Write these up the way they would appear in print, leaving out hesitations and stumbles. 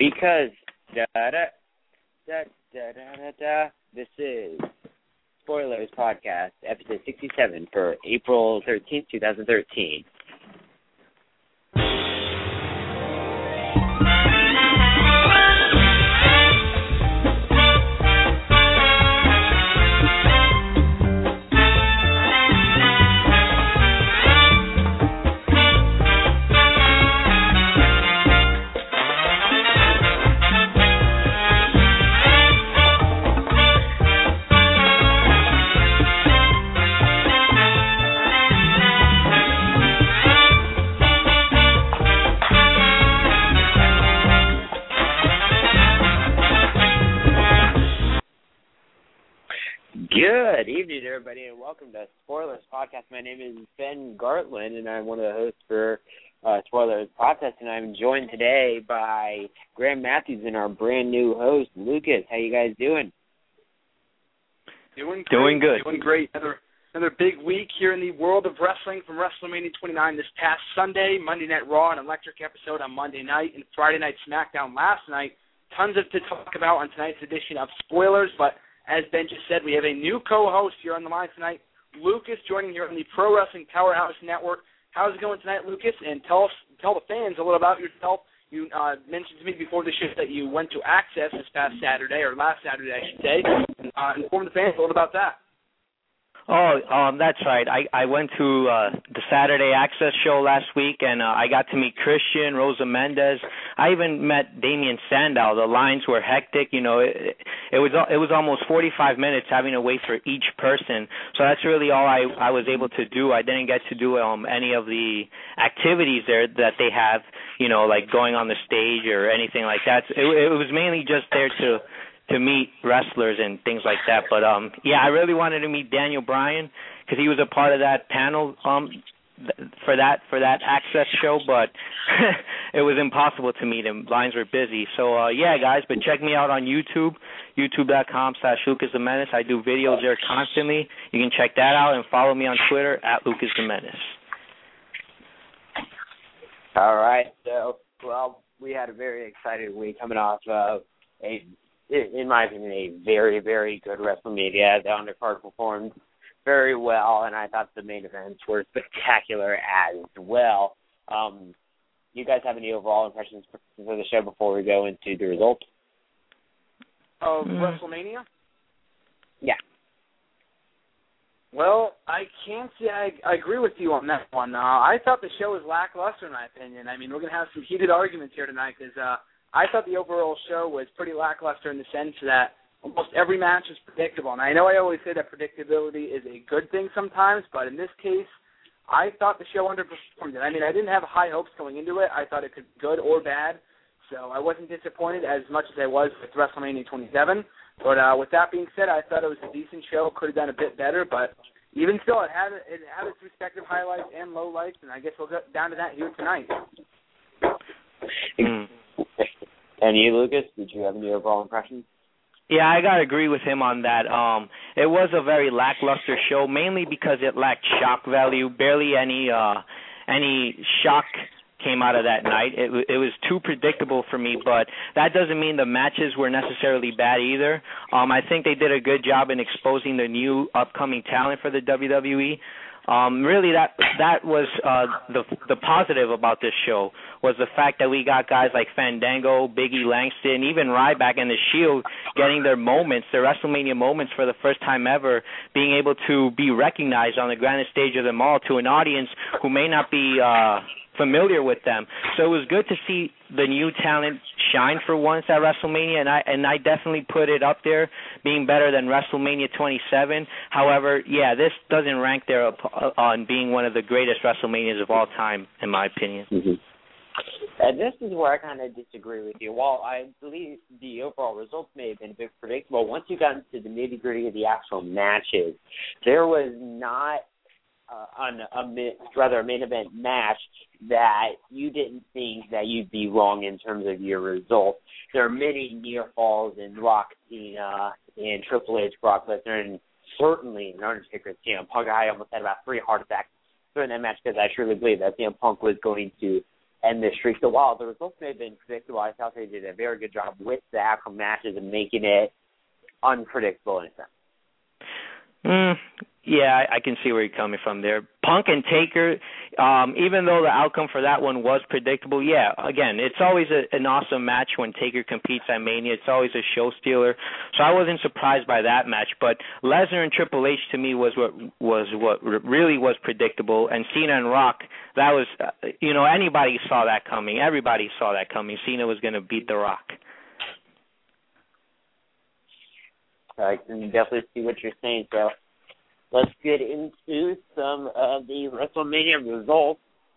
Because this is Spoilers Podcast, episode 67 for April 13th, 2013. Good evening, everybody, and welcome to Spoilers Podcast. My name is Ben Gartland, and I'm one of the hosts for Spoilers Podcast, and I'm joined today by Graham Matthews and our brand new host, Lucas. How you guys doing? Doing good. Doing great. Another big week here in the world of wrestling from WrestleMania 29 this past Sunday, Monday Night Raw, an electric episode on Monday night, and Friday Night SmackDown last night. Tons to talk about on tonight's edition of Spoilers, but as Ben just said, we have a new co-host here on the line tonight, Lucas, joining here on the Pro Wrestling Powerhouse Network. How's it going tonight, Lucas? And tell the fans a little about yourself. You mentioned to me before the show that you went to Access this past Saturday, or last Saturday, I should say. Inform the fans a little about that. That's right. I went to the Saturday Access show last week, and I got to meet Christian, Rosa Mendez. I even met Damian Sandow. The lines were hectic. You know, it was almost 45 minutes having to wait for each person. So that's really all I was able to do. I didn't get to do any of the activities there that they have, you know, like going on the stage or anything like that. It was mainly just there to meet wrestlers and things like that. But, I really wanted to meet Daniel Bryan because he was a part of that panel for that Access show, but it was impossible to meet him. Lines were busy. So, guys, but check me out on YouTube, youtube.com/Lucas the Menace. I do videos there constantly. You can check that out and follow me on Twitter @Lucas the Menace. All right. So, we had a very exciting week coming off of in my opinion, a very, very good WrestleMania. The undercard performed very well, and I thought the main events were spectacular as well. You guys have any overall impressions for the show before we go into the results? Of WrestleMania? Yeah. Well, I can't say I agree with you on that one. I thought the show was lackluster, in my opinion. I mean, we're going to have some heated arguments here tonight because I thought the overall show was pretty lackluster in the sense that almost every match is predictable. And I know I always say that predictability is a good thing sometimes, but in this case, I thought the show underperformed. I mean, I didn't have high hopes going into it. I thought it could be good or bad, so I wasn't disappointed as much as I was with WrestleMania 27. But with that being said, I thought it was a decent show. Could have done a bit better, but even still, it had its respective highlights and lowlights, and I guess we'll get down to that here tonight. And you, Lucas, did you have any overall impressions? Yeah, I got to agree with him on that. It was a very lackluster show, mainly because it lacked shock value. Barely any shock came out of that night. It was too predictable for me, but that doesn't mean the matches were necessarily bad either. I think they did a good job in exposing the new upcoming talent for the WWE. Really, that was the positive about this show was the fact that we got guys like Fandango, Big E Langston, even Ryback and The Shield getting their moments, their WrestleMania moments for the first time ever, being able to be recognized on the grandest stage of them all to an audience who may not be familiar with them. So it was good to see the new talent shine for once at WrestleMania, and I definitely put it up there, being better than WrestleMania 27. However, this doesn't rank there on being one of the greatest WrestleManias of all time, in my opinion. Mm-hmm. And this is where I kind of disagree with you. While I believe the overall results may have been a bit predictable, once you got into the nitty-gritty of the actual matches, there was not a main event match that you didn't think that you'd be wrong in terms of your results. There are many near falls in Rock Cena and Triple H, Brock Lesnar, and certainly in Undertaker, CM Punk. I almost had about 3 heart attacks during that match because I truly believe that CM Punk was going to end this streak. So while the results may have been predictable, I thought they did a very good job with the actual matches and making it unpredictable in a sense. Yeah, I can see where you're coming from there. Punk and Taker, even though the outcome for that one was predictable, yeah, again, it's always an awesome match when Taker competes at Mania. It's always a show stealer. So I wasn't surprised by that match. But Lesnar and Triple H to me was what really was predictable. And Cena and Rock, that was, anybody saw that coming. Everybody saw that coming. Cena was going to beat The Rock. I can definitely see what you're saying, so let's get into some of the WrestleMania results.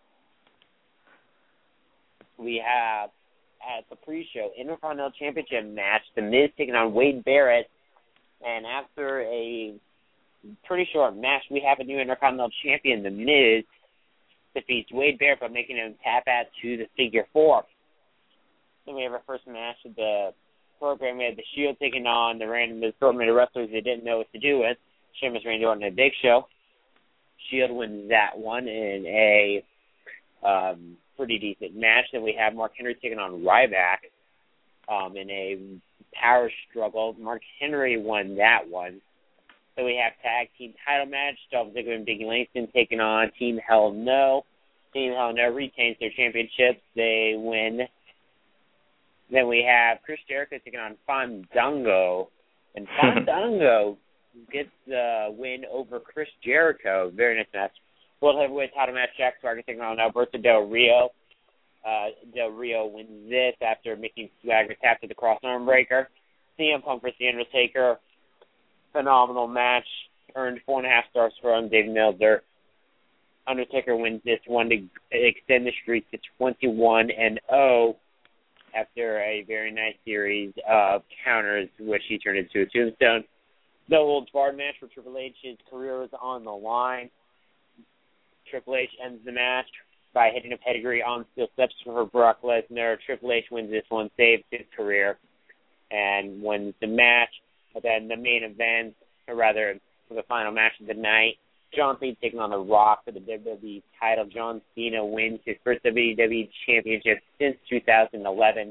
We have, at the pre-show, Intercontinental Championship match, The Miz taking on Wade Barrett, and after a pretty short match, we have a new Intercontinental Champion, The Miz, defeats Wade Barrett by making him tap out to the figure 4. Then we have our first match of the program. We had the Shield taking on the random assortment of wrestlers they didn't know what to do with. Sheamus, Randy Orton, and Big Show. Shield wins that one in a pretty decent match. Then we have Mark Henry taking on Ryback in a power struggle. Mark Henry won that one. So we have tag team title match. Dolph Ziggler and Biggie Langston taking on Team Hell No. Team Hell No retains their championships. They win. Then we have Chris Jericho taking on Fandango. And Fandango gets the win over Chris Jericho. Very nice match. World Heavyweight title match, Jack Swagger taking on Alberto Del Rio. Del Rio wins this after making Swagger tap to the cross arm breaker. CM Punk versus The Undertaker. Phenomenal match. Earned 4.5 stars from Dave Meltzer. Undertaker wins this one to extend the streak to 21-0. After a very nice series of counters, which he turned into a tombstone. No holds barred match for Triple H's career is on the line. Triple H ends the match by hitting a pedigree on steel steps for Brock Lesnar. Triple H wins this one, saves his career, and wins the match. But then the main event, or rather, for the final match of the night, John Cena taking on The Rock for the WWE title. John Cena wins his first WWE Championship since 2011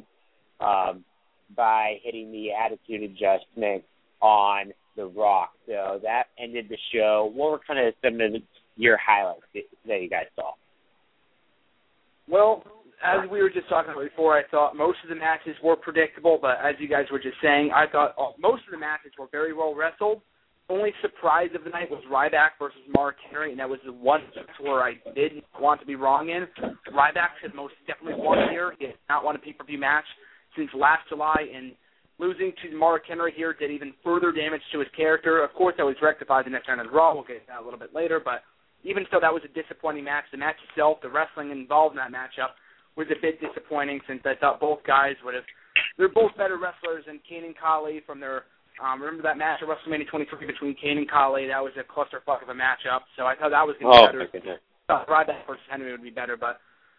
by hitting the Attitude Adjustment on The Rock. So that ended the show. What were kind of some of your highlights that you guys saw? Well, as we were just talking about before, I thought most of the matches were predictable, but as you guys were just saying, I thought most of the matches were very well wrestled. Only surprise of the night was Ryback versus Mark Henry, and that was the one where I didn't want to be wrong in. Ryback should most definitely won here. He did not won a pay-per-view match since last July, and losing to Mark Henry here did even further damage to his character. Of course, that was rectified the next round of Raw. We'll get to that a little bit later, but even so, that was a disappointing match. The match itself, the wrestling involved in that matchup, was a bit disappointing since I thought both guys would have. They're both better wrestlers than Kane and Khali from their. Remember that match at WrestleMania 23 between Kane and Khali? That was a clusterfuck of a matchup. So I thought that was going to be better. Thought Ryback versus Henry would be better, but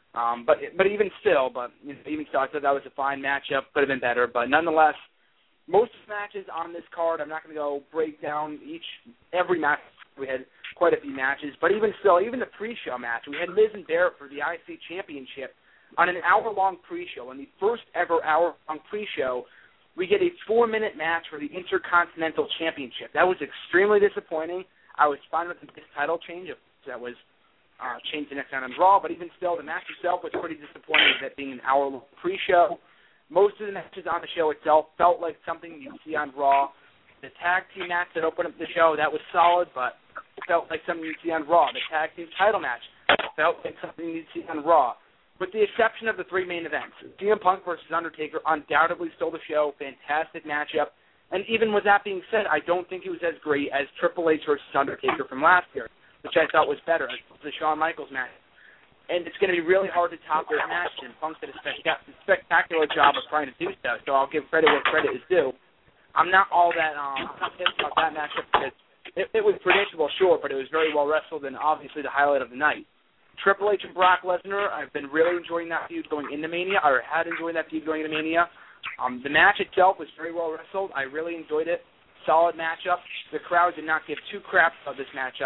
even still, I thought that was a fine matchup. Could have been better, but nonetheless, most of the matches on this card, I'm not going to go break down every match. We had quite a few matches, but even still, even the pre-show match, we had Miz and Barrett for the IC Championship on an hour-long pre-show. In the first ever hour-long pre-show, we get a 4-minute match for the Intercontinental Championship. That was extremely disappointing. I was fine with this title change if that was changed the next time on Raw, but even still, the match itself was pretty disappointing with it being an hour-long pre-show. Most of the matches on the show itself felt like something you'd see on Raw. The tag team match that opened up the show, that was solid, but it felt like something you'd see on Raw. The tag team title match felt like something you'd see on Raw. With the exception of the three main events, CM Punk versus Undertaker undoubtedly stole the show, fantastic matchup. And even with that being said, I don't think it was as great as Triple H versus Undertaker from last year, which I thought was better, as the Shawn Michaels match. And it's going to be really hard to top this match, and Punk did a spectacular job of trying to do so, so I'll give credit where credit is due. I'm not all that pissed about that matchup because it was predictable, sure, but it was very well wrestled and obviously the highlight of the night. Triple H and Brock Lesnar, I've been really enjoying that feud going into Mania, or had enjoyed that feud going into Mania. The match itself was very well wrestled. I really enjoyed it. Solid matchup. The crowd did not give two craps about this matchup.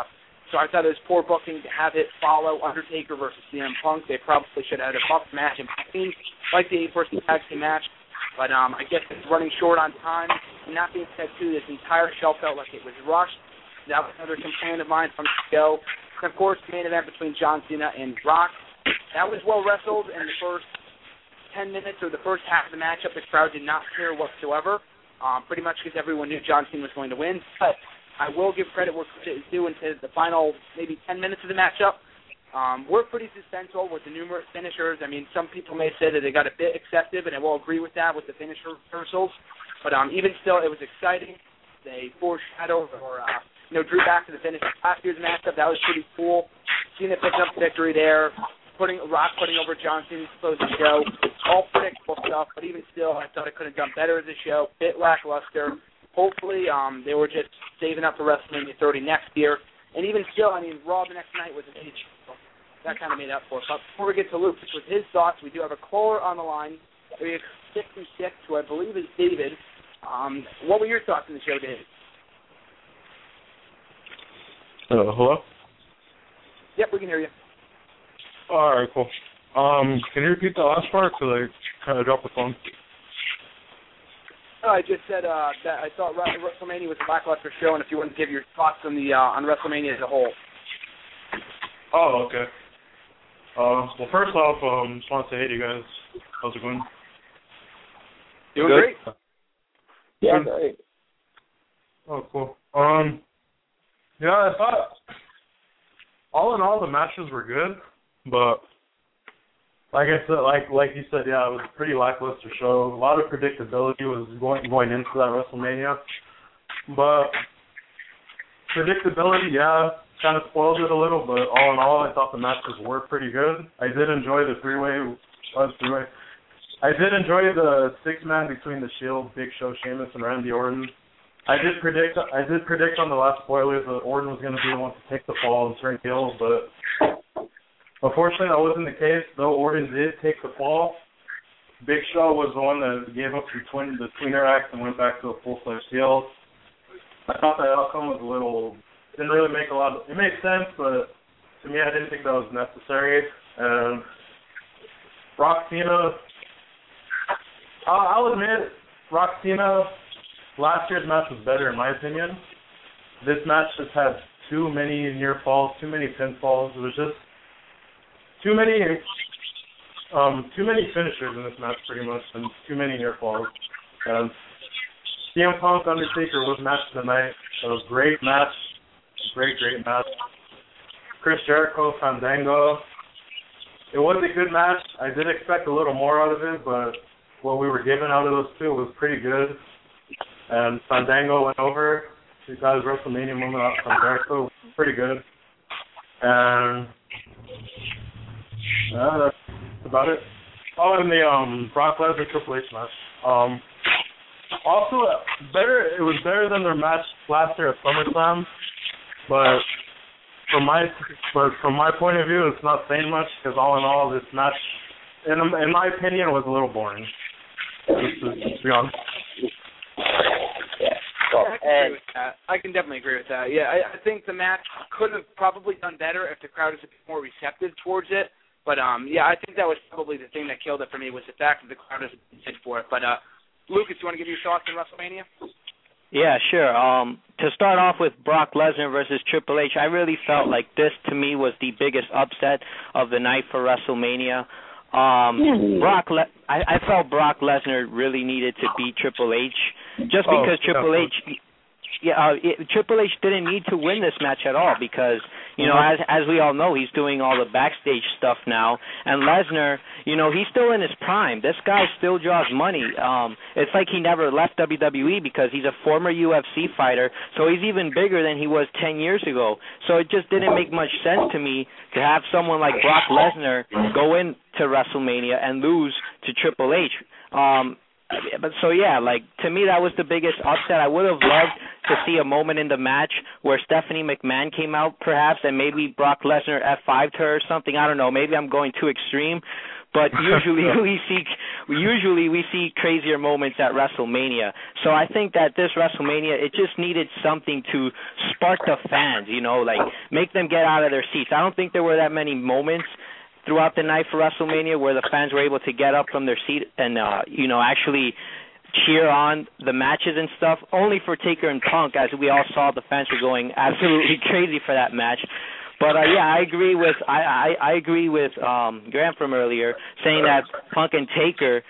So I thought it was poor booking to have it follow Undertaker versus CM Punk. They probably should have had a buff match in between, like the 8-person tag team match. But I guess it's running short on time. And that being said, too, this entire show felt like it was rushed. That was another complaint of mine from the show. And, of course, the main event between John Cena and Rock. That was well wrestled in the first 10 minutes or the first half of the matchup. The crowd did not care whatsoever, pretty much because everyone knew John Cena was going to win. But I will give credit where credit is due into the final maybe 10 minutes of the matchup. We're pretty suspenseful with the numerous finishers. I mean, some people may say that they got a bit excessive, and I will agree with that with the finisher reversals. But even still, it was exciting. They foreshadowed or drew back to the finish of last year's matchup. That was pretty cool. Cena picking up the victory there. Rock putting over John Cena to close the show. All predictable stuff, but even still, I thought it could have done better as a show. Bit lackluster. Hopefully, they were just saving up for WrestleMania 30 next year. And even still, I mean, Raw the next night was a huge show. That kind of made up for it. But before we get to Lucas with his thoughts, we do have a caller on the line. We have 66, who I believe is David. What were your thoughts on the show, David? Hello? Yep, we can hear you. All right, cool. Can you repeat the last part? Because I kind of dropped the phone. I just said that I thought WrestleMania was a lackluster show, and if you want to give your thoughts on on WrestleMania as a whole. Oh, okay. Well, first off, just want to say hey to you guys. How's it going? Doing good? Great. Yeah, great. Oh, cool. Yeah, I thought all in all the matches were good, but like I said, like you said, yeah, it was a pretty lackluster show. A lot of predictability was going into that WrestleMania, but predictability, yeah, kind of spoiled it a little. But all in all, I thought the matches were pretty good. I did enjoy the three-way. I did enjoy the six-man between the Shield, Big Show, Sheamus, and Randy Orton. I did predict on the last spoilers that Orton was going to be the one to take the fall and turn heel, but unfortunately that wasn't the case. Though Orton did take the fall, Big Show was the one that gave up the tweener act and went back to a full-fledged heel. I thought that outcome was didn't really make a lot of, it made sense, but to me I didn't think that was necessary. And Rock Cena, I'll admit, Rock Cena, last year's match was better in my opinion. This match just had too many near falls, too many pinfalls. It was just too many finishers in this match pretty much, and too many near falls. And CM Punk Undertaker was match of the night. It was a great match. Great match. Chris Jericho, Fandango. It was a good match. I did expect a little more out of it, but what we were given out of those two was pretty good. And Fandango went over. He got his WrestleMania moment off from Jericho. Pretty good. And that's about it. Oh, and the Brock Lesnar Triple H match. Also, it was better than their match last year at SummerSlam. But from my point of view, it's not saying much because all in all, this match, in my opinion, was a little boring. Just to be honest. Yeah, I can agree with that. I can definitely agree with that. Yeah, I think the match could have probably done better if the crowd was a bit more receptive towards it. But yeah, I think that was probably the thing that killed it for me was the fact that the crowd isn't fit for it. But Lucas, you want to give your thoughts on WrestleMania? Yeah, sure. To start off with Brock Lesnar versus Triple H, I really felt like this, to me, was the biggest upset of the night for WrestleMania. I felt Brock Lesnar really needed to beat Triple H, just because Triple H didn't need to win this match at all because, as we all know, he's doing all the backstage stuff now. And Lesnar, he's still in his prime. This guy still draws money. It's like he never left WWE because he's a former UFC fighter, so he's even bigger than he was 10 years ago. So it just didn't make much sense to me to have someone like Brock Lesnar go into WrestleMania and lose to Triple H. But so yeah, to me that was the biggest upset. I would have loved to see a moment in the match where Stephanie McMahon came out perhaps and maybe Brock Lesnar F5'd her or something. I don't know, maybe I'm going too extreme. but usually we see crazier moments at WrestleMania. So I think that this WrestleMania, it just needed something to spark the fans, like make them get out of their seats. I don't think there were that many moments throughout the night for WrestleMania where the fans were able to get up from their seat and actually cheer on the matches and stuff. Only for Taker and Punk, as we all saw, the fans were going absolutely crazy for that match. But I agree with I agree with Graham from earlier saying that Punk and Taker,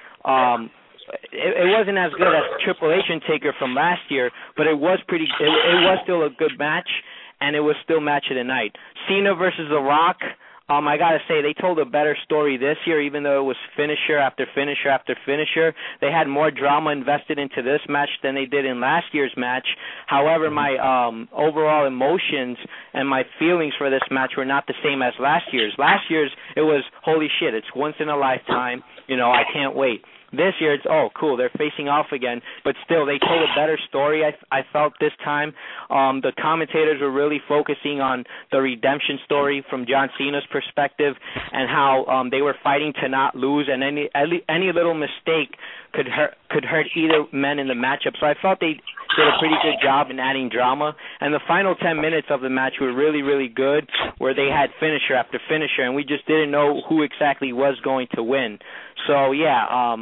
it wasn't as good as Triple H and Taker from last year, but it was pretty. It was still a good match, and it was still match of the night. Cena versus The Rock. I gotta say they told a better story this year, even though it was finisher after finisher after finisher. They had more drama invested into this match than they did in last year's match. However, my overall emotions and my feelings for this match were not the same as last year's. Last year's, it was holy shit, it's once in a lifetime. I can't wait. This year, it's, oh, cool, they're facing off again. But still, they told a better story, I felt, this time. The commentators were really focusing on the redemption story from John Cena's perspective and how they were fighting to not lose, and any little mistake could hurt either men in the matchup. So I felt they did a pretty good job in adding drama. And the final 10 minutes of the match were really, really good, where they had finisher after finisher, and we just didn't know who exactly was going to win. So, yeah,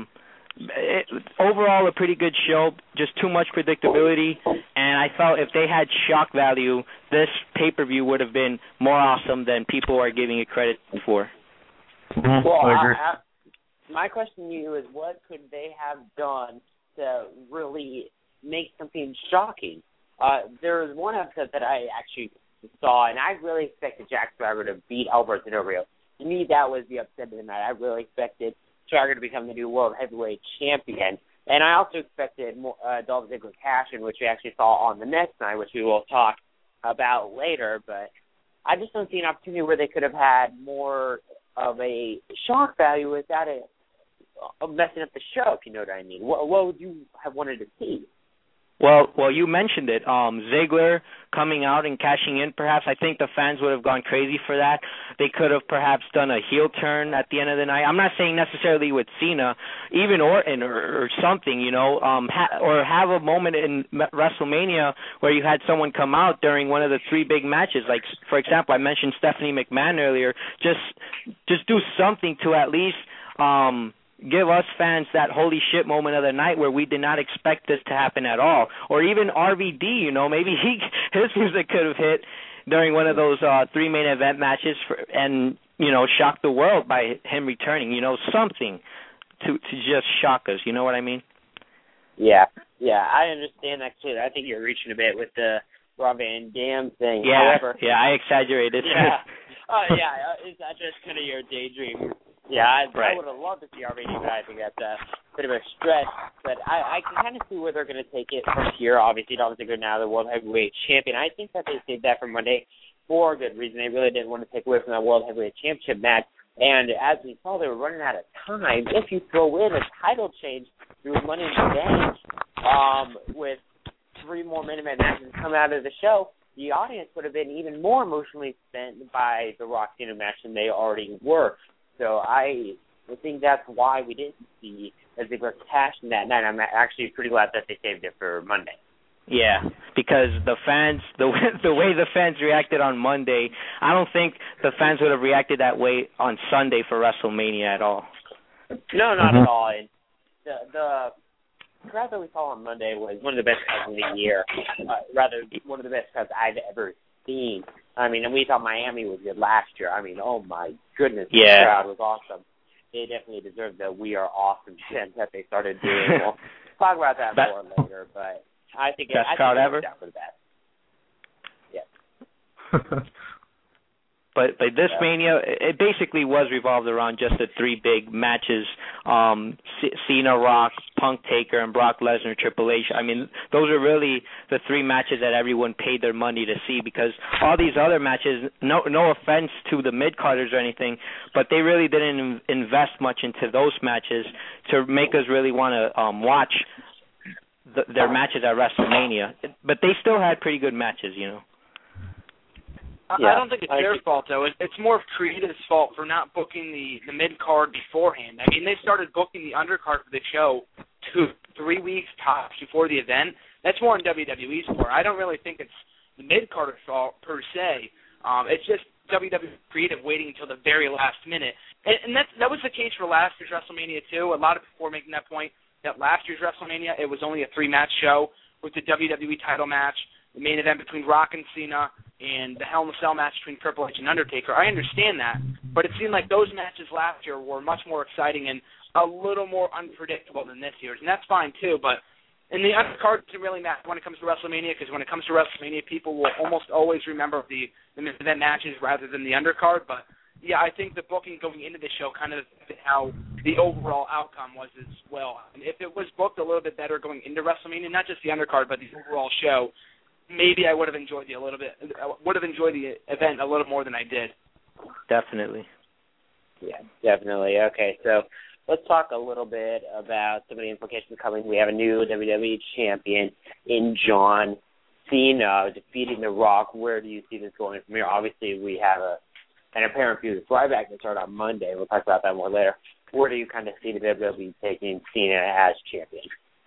overall a pretty good show, just too much predictability, and I felt if they had shock value, this pay-per-view would have been more awesome than people are giving it credit for. Well, my question to you is, what could they have done to really make something shocking? There was one episode that I actually saw, and I really expected Jack Swagger to beat Alberto Del Rio. To me, that was the upset of the night. I really expected Swagger to become the new World Heavyweight Champion. And I also expected Dolph Ziggler cash-in, which we actually saw on the next night, which we will talk about later. But I just don't see an opportunity where they could have had more of a shock value without messing up the show, if you know what I mean. What would you have wanted to see? Well, you mentioned it. Ziggler coming out and cashing in, perhaps. I think the fans would have gone crazy for that. They could have perhaps done a heel turn at the end of the night. I'm not saying necessarily with Cena, even Orton or something, or have a moment in WrestleMania where you had someone come out during one of the three big matches. Like, for example, I mentioned Stephanie McMahon earlier. Just do something to at least give us fans that holy shit moment of the night where we did not expect this to happen at all. Or even RVD, maybe his music could have hit during one of those three main event matches and shock the world by him returning, something to just shock us, you know what I mean? Yeah, I understand that too. I think you're reaching a bit with the Rob Van Dam thing. Yeah, however, I exaggerated. Yeah, is that just kind of your daydream? Yeah, I would have loved to see RVD, but I think that's a bit of a stretch. But I can kind of see where they're going to take it from here. Obviously, Dolph Ziggler now the World Heavyweight Champion. I think that they saved that for Monday for a good reason. They really didn't want to take away from that World Heavyweight Championship match. And as we saw, they were running out of time. If you throw in a title change through Money in the Bank with 3 more main event matches come out of the show, the audience would have been even more emotionally spent by the Rock Cena match than they already were. So I think that's why we didn't see Ziggler cash in that night. I'm actually pretty glad that they saved it for Monday. Yeah, because the fans, the way the fans reacted on Monday, I don't think the fans would have reacted that way on Sunday for WrestleMania at all. No, not at all. And the crowd that we saw on Monday was one of the best crowds of the year. Rather, one of the best crowds I've ever seen. I mean, and we thought Miami was good last year. I mean, oh my goodness, the crowd was awesome. They definitely deserve the "We Are Awesome" chant that they started doing. We'll talk about that more later, but I think best crowd ever. For the best. Yeah. But this Mania, it basically was revolved around just the 3 big matches, Cena, Rock, Punk, Taker, and Brock Lesnar, Triple H. I mean, those are really the 3 matches that everyone paid their money to see, because all these other matches, no offense to the mid-carders or anything, but they really didn't invest much into those matches to make us really want to watch their matches at WrestleMania. But they still had pretty good matches, I don't think it's their fault, though. It's more of Creative's fault for not booking the mid-card beforehand. I mean, they started booking the undercard for the show 2-3 weeks tops before the event. That's more on WWE's part. I don't really think it's the mid-carder's fault, per se. It's just WWE Creative waiting until the very last minute. And that was the case for last year's WrestleMania, too. A lot of people were making that point that last year's WrestleMania, it was only a 3-match show with the WWE title match, the main event between Rock and Cena, and the Hell in a Cell match between Triple H and Undertaker. I understand that, but it seemed like those matches last year were much more exciting and a little more unpredictable than this year's, and that's fine too, but in the undercard, it doesn't really matter when it comes to WrestleMania, because when it comes to WrestleMania, people will almost always remember the main event matches rather than the undercard, but yeah, I think the booking going into the show kind of how the overall outcome was as well. And if it was booked a little bit better going into WrestleMania, not just the undercard, but the overall show, maybe I would have enjoyed the event a little more than I did. Definitely. Yeah, definitely. Okay, so let's talk a little bit about some of the implications coming. We have a new WWE champion in John Cena defeating The Rock. Where do you see this going from here? Obviously, we have an apparent feud with Ryback that started on Monday. We'll talk about that more later. Where do you kind of see the WWE taking Cena as champion?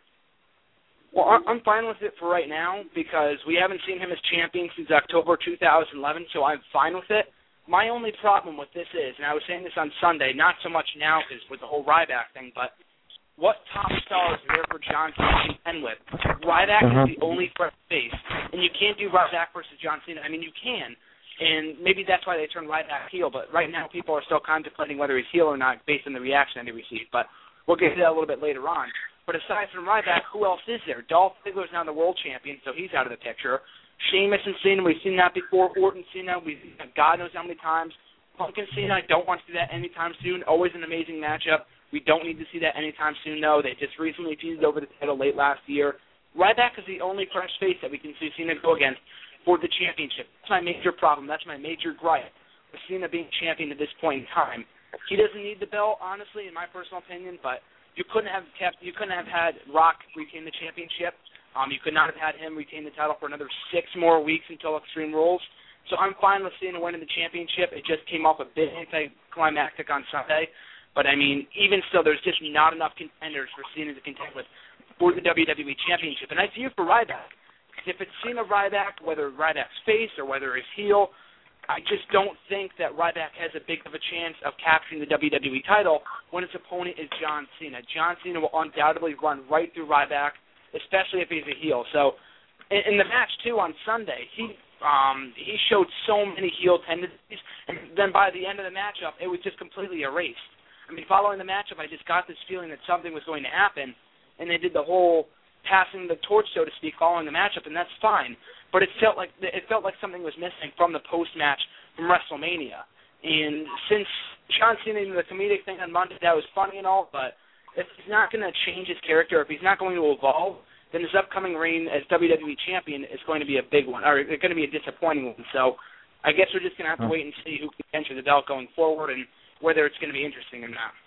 Well, I'm fine with it for right now because we haven't seen him as champion since October 2011, so I'm fine with it. My only problem with this is, and I was saying this on Sunday, not so much now because with the whole Ryback thing, but what top stars are there for John Cena to contend with? Ryback is the only fresh face, and you can't do Ryback versus John Cena. I mean, you can, and maybe that's why they turned Ryback heel, but right now people are still contemplating whether he's heel or not based on the reaction that he received, but we'll get to that a little bit later on. But aside from Ryback, who else is there? Dolph Ziggler's now the world champion, so he's out of the picture. Sheamus and Cena, we've seen that before. Orton, Cena, we've seen that God knows how many times. Punk and Cena, I don't want to see that anytime soon. Always an amazing matchup. We don't need to see that anytime soon, though. They just recently feuded over the title late last year. Ryback is the only fresh face that we can see Cena go against for the championship. That's my major problem. That's my major gripe with Cena being champion at this point in time. He doesn't need the belt, honestly, in my personal opinion, but you couldn't have had Rock retain the championship. You could not have had him retain the title for another 6 more weeks until Extreme Rules. So I'm fine with Cena winning the championship. It just came off a bit anticlimactic on Sunday. But, I mean, even still, there's just not enough contenders for Cena to contend with for the WWE Championship. And I see it for Ryback. If it's Cena Ryback, whether Ryback's face or whether it's heel, I just don't think that Ryback has a big of a chance of capturing the WWE title when his opponent is John Cena. John Cena will undoubtedly run right through Ryback, especially if he's a heel. So in the match, too, on Sunday, he showed so many heel tendencies, and then by the end of the matchup, it was just completely erased. I mean, following the matchup, I just got this feeling that something was going to happen, and they did the whole passing the torch, so to speak, following the matchup, and that's fine. But it felt like something was missing from the post-match from WrestleMania. And since John Cena did the comedic thing on Monday, that was funny and all, but if he's not going to change his character, if he's not going to evolve, then his upcoming reign as WWE Champion is going to be a big one, or it's going to be a disappointing one. So I guess we're just going to have to wait and see who can enter the belt going forward and whether it's going to be interesting or not.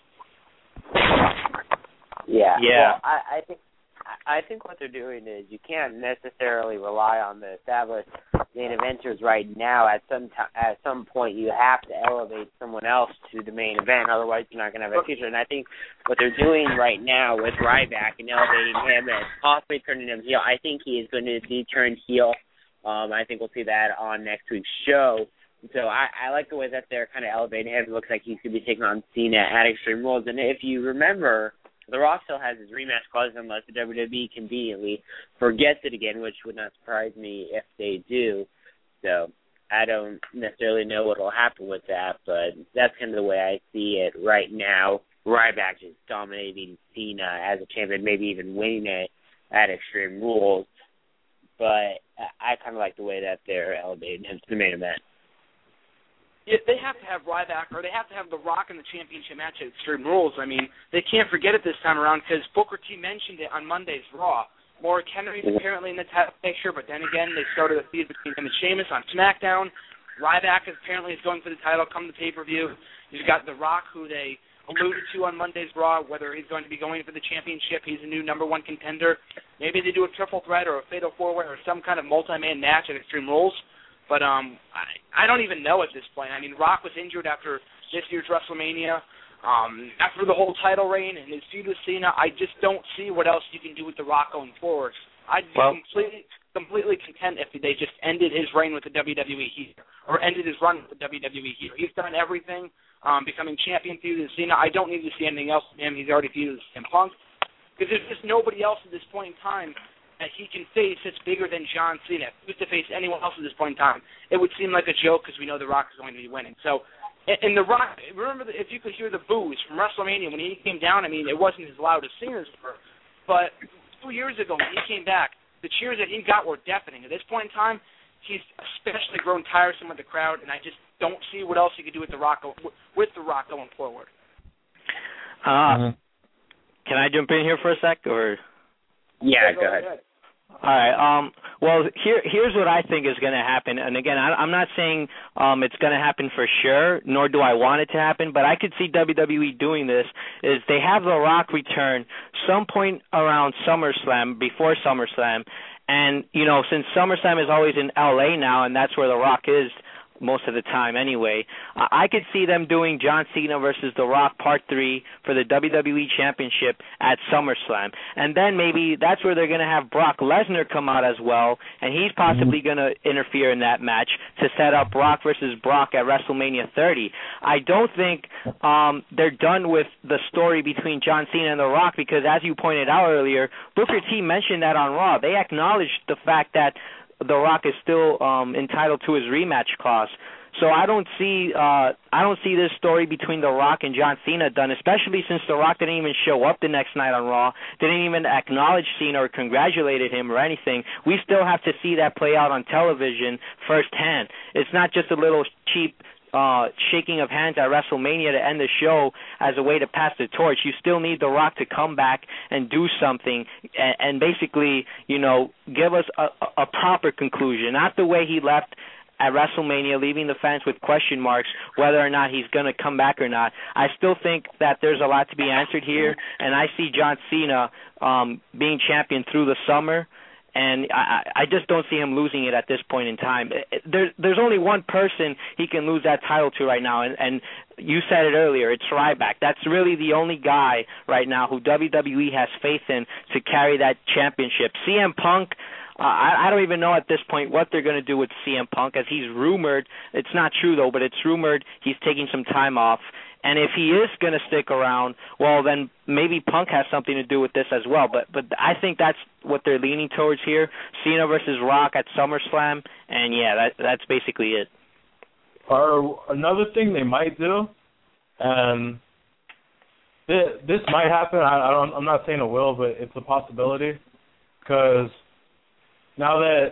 Yeah. Well, I think what they're doing is you can't necessarily rely on the established main eventers right now. At some point, you have to elevate someone else to the main event. Otherwise, you're not going to have a future. And I think what they're doing right now with Ryback and elevating him and possibly turning him heel, I think he is going to be turned heel. I think we'll see that on next week's show. So I like the way that they're kind of elevating him. It looks like he's going to be taking on Cena at Extreme Rules. And if you remember, The Rock still has his rematch clause unless the WWE conveniently forgets it again, which would not surprise me if they do. So I don't necessarily know what will happen with that, but that's kind of the way I see it right now. Ryback is dominating Cena as a champion, maybe even winning it at Extreme Rules. But I kind of like the way that they're elevating him to the main event. Yeah, they have to have Ryback, or they have to have The Rock in the championship match at Extreme Rules. I mean, they can't forget it this time around because Booker T mentioned it on Monday's Raw. Mark Henry's apparently in the title picture, but then again, they started a feud between him and Sheamus on SmackDown. Ryback apparently is going for the title come the pay-per-view. You've got The Rock, who they alluded to on Monday's Raw, whether he's going to be going for the championship. He's a new number one contender. Maybe they do a triple threat or a fatal four-way or some kind of multi-man match at Extreme Rules. But I don't even know at this point. I mean, Rock was injured after this year's WrestleMania. After the whole title reign and his feud with Cena, I just don't see what else you can do with The Rock going forward. I'd be completely content if they just ended his reign with the WWE here, or ended his run with the WWE here. He's done everything, becoming champion, feuded with Cena. I don't need to see anything else from him. He's already feuded with CM Punk. Because there's just nobody else at this point in time that he can face that's bigger than John Cena. If he was to face anyone else at this point in time, it would seem like a joke because we know The Rock is going to be winning. So, and The Rock, remember if you could hear the boos from WrestleMania when he came down, I mean, it wasn't as loud as Cena's were. But 2 years ago when he came back, the cheers that he got were deafening. At this point in time, he's especially grown tiresome with the crowd, and I just don't see what else he could do with The Rock going forward. Can I jump in here for a sec, or? Yeah, go ahead. All right. Well, here's what I think is going to happen. And again, I'm not saying it's going to happen for sure, nor do I want it to happen. But I could see WWE doing this. Is they have The Rock return some point around SummerSlam, before SummerSlam, and since SummerSlam is always in LA now, and that's where The Rock is most of the time anyway, I could see them doing John Cena versus The Rock Part 3 for the WWE Championship at SummerSlam. And then maybe that's where they're going to have Brock Lesnar come out as well, and he's possibly going to interfere in that match to set up Rock versus Brock at WrestleMania 30. I don't think they're done with the story between John Cena and The Rock because, as you pointed out earlier, Booker T mentioned that on Raw. They acknowledged the fact that The Rock is still entitled to his rematch clause. So I don't see this story between The Rock and John Cena done, especially since The Rock didn't even show up the next night on Raw, didn't even acknowledge Cena or congratulated him or anything. We still have to see that play out on television firsthand. It's not just a little cheap shaking of hands at WrestleMania to end the show as a way to pass the torch. You still need The Rock to come back and do something and basically, give us a proper conclusion, not the way he left at WrestleMania, leaving the fans with question marks whether or not he's going to come back or not. I still think that there's a lot to be answered here, and I see John Cena being champion through the summer. And I just don't see him losing it at this point in time. There's only one person he can lose that title to right now, and you said it earlier, it's Ryback. That's really the only guy right now who WWE has faith in to carry that championship. CM Punk, I don't even know at this point what they're going to do with CM Punk, as he's rumored, it's not true though, but it's rumored he's taking some time off. And if he is going to stick around, well, then maybe Punk has something to do with this as well. But I think that's what they're leaning towards here. Cena versus Rock at SummerSlam, and yeah, that's basically it. Another thing they might do, and this might happen. I'm not saying it will, but it's a possibility. Because now that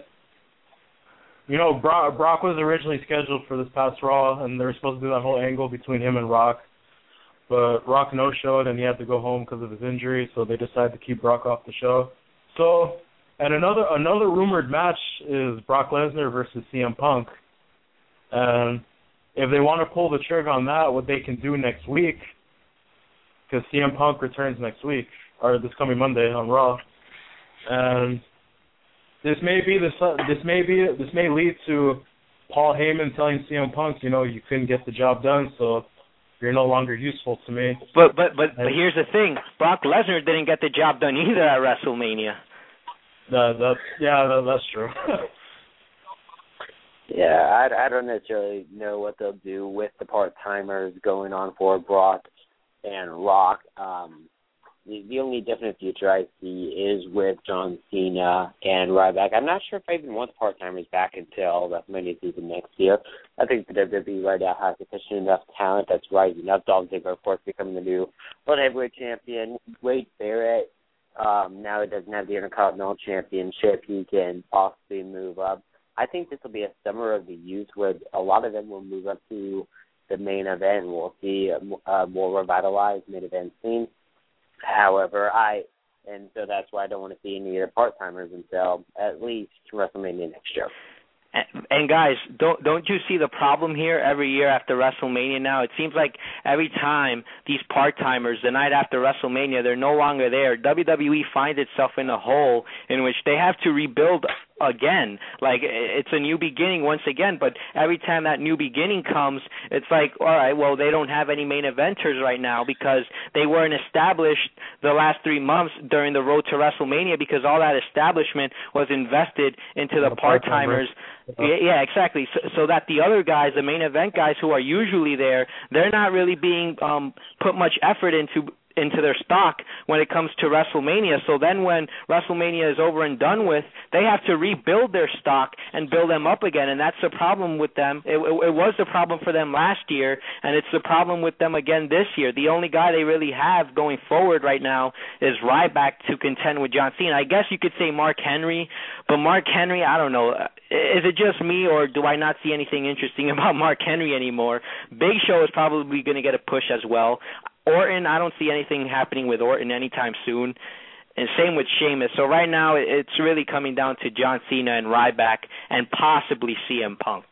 Brock was originally scheduled for this past Raw, and they were supposed to do that whole angle between him and Rock. But Rock no-showed, and he had to go home because of his injury, so they decided to keep Brock off the show. So, and another rumored match is Brock Lesnar versus CM Punk. And if they want to pull the trigger on that, what they can do next week, because CM Punk returns next week, or this coming Monday on Raw, and This may lead to Paul Heyman telling CM Punk, you couldn't get the job done, so you're no longer useful to me. But here's the thing: Brock Lesnar didn't get the job done either at WrestleMania. That's true. Yeah, I don't necessarily know what they'll do with the part-timers going on for Brock and Rock. The only definite future I see is with John Cena and Ryback. I'm not sure if I even want the part-timers back until WrestleMania season next year. I think the WWE right now has sufficient enough talent that's rising up. Dolph Ziggler, of course, becoming the new World Heavyweight Champion. Wade Barrett, now he doesn't have the Intercontinental Championship. He can possibly move up. I think this will be a summer of the youth where a lot of them will move up to the main event. We'll see a more revitalized main event scene. However, so that's why I don't want to see any of the part-timers until at least WrestleMania next year. And guys, don't you see the problem here every year after WrestleMania now? It seems like every time these part-timers, the night after WrestleMania, they're no longer there. WWE finds itself in a hole in which they have to rebuild again. Like, it's a new beginning once again, but every time that new beginning comes, it's like, all right, well, they don't have any main eventers right now because they weren't established the last 3 months during the road to WrestleMania because all that establishment was invested into the part-timers. Yeah, exactly. So that the other guys, the main event guys who are usually there, they're not really being put much effort into their stock when it comes to WrestleMania. So then when WrestleMania is over and done with, they have to rebuild their stock and build them up again, and that's the problem with them. It was the problem for them last year, and it's the problem with them again this year. The only guy they really have going forward right now is Ryback to contend with John Cena. I guess you could say Mark Henry, but Mark Henry, I don't know. Is it just me, or do I not see anything interesting about Mark Henry anymore? Big Show is probably going to get a push as well. Orton, I don't see anything happening with Orton anytime soon. And same with Sheamus. So right now it's really coming down to John Cena and Ryback and possibly CM Punk.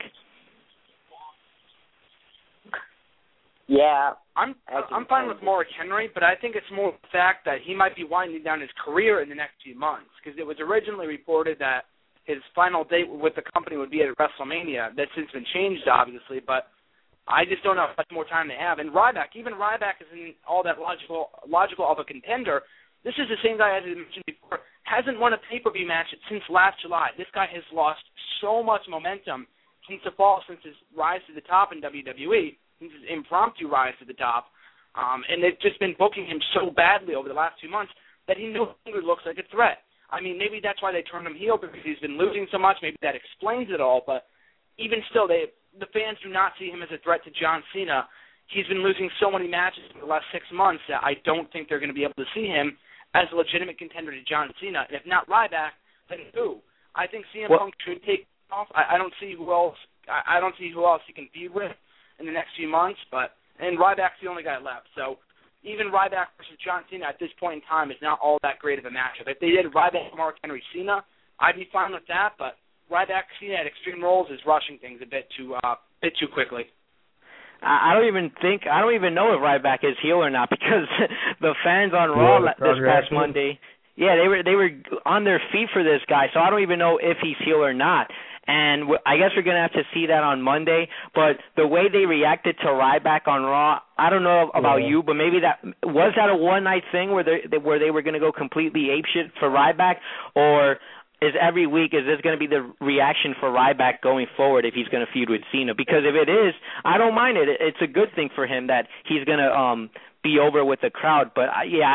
Yeah. I'm fine with Mark Henry, but I think it's more the fact that he might be winding down his career in the next few months, because it was originally reported that his final date with the company would be at WrestleMania. That's since been changed, obviously, but I just don't know how much more time they have. And Ryback, even Ryback isn't all that logical of a contender. This is the same guy, as I mentioned before, hasn't won a pay-per-view match since last July. This guy has lost so much momentum since the fall, since his rise to the top in WWE, since his impromptu rise to the top. And they've just been booking him so badly over the last 2 months that he no longer looks like a threat. I mean, maybe that's why they turned him heel, because he's been losing so much. Maybe that explains it all. But even still, the fans do not see him as a threat to John Cena. He's been losing so many matches in the last 6 months that I don't think they're going to be able to see him as a legitimate contender to John Cena. And if not Ryback, then who? I think CM Punk should take off. I don't see who else. I don't see who else he can feud with in the next few months. And Ryback's the only guy left. So even Ryback versus John Cena at this point in time is not all that great of a matchup. If they did Ryback, Mark Henry, Cena, I'd be fine with that. But Ryback, Cena at Extreme Rules is rushing things a bit too quickly. I don't even know if Ryback is heel or not, because the fans on Raw this past Monday, they were on their feet for this guy. So I don't even know if he's heel or not. And I guess we're going to have to see that on Monday. But the way they reacted to Ryback on Raw, I don't know about you, but maybe that a one-night thing where they were going to go completely apeshit for Ryback, or is every week, is this going to be the reaction for Ryback going forward if he's going to feud with Cena? Because if it is, I don't mind it. It's a good thing for him that he's going to be over with the crowd. But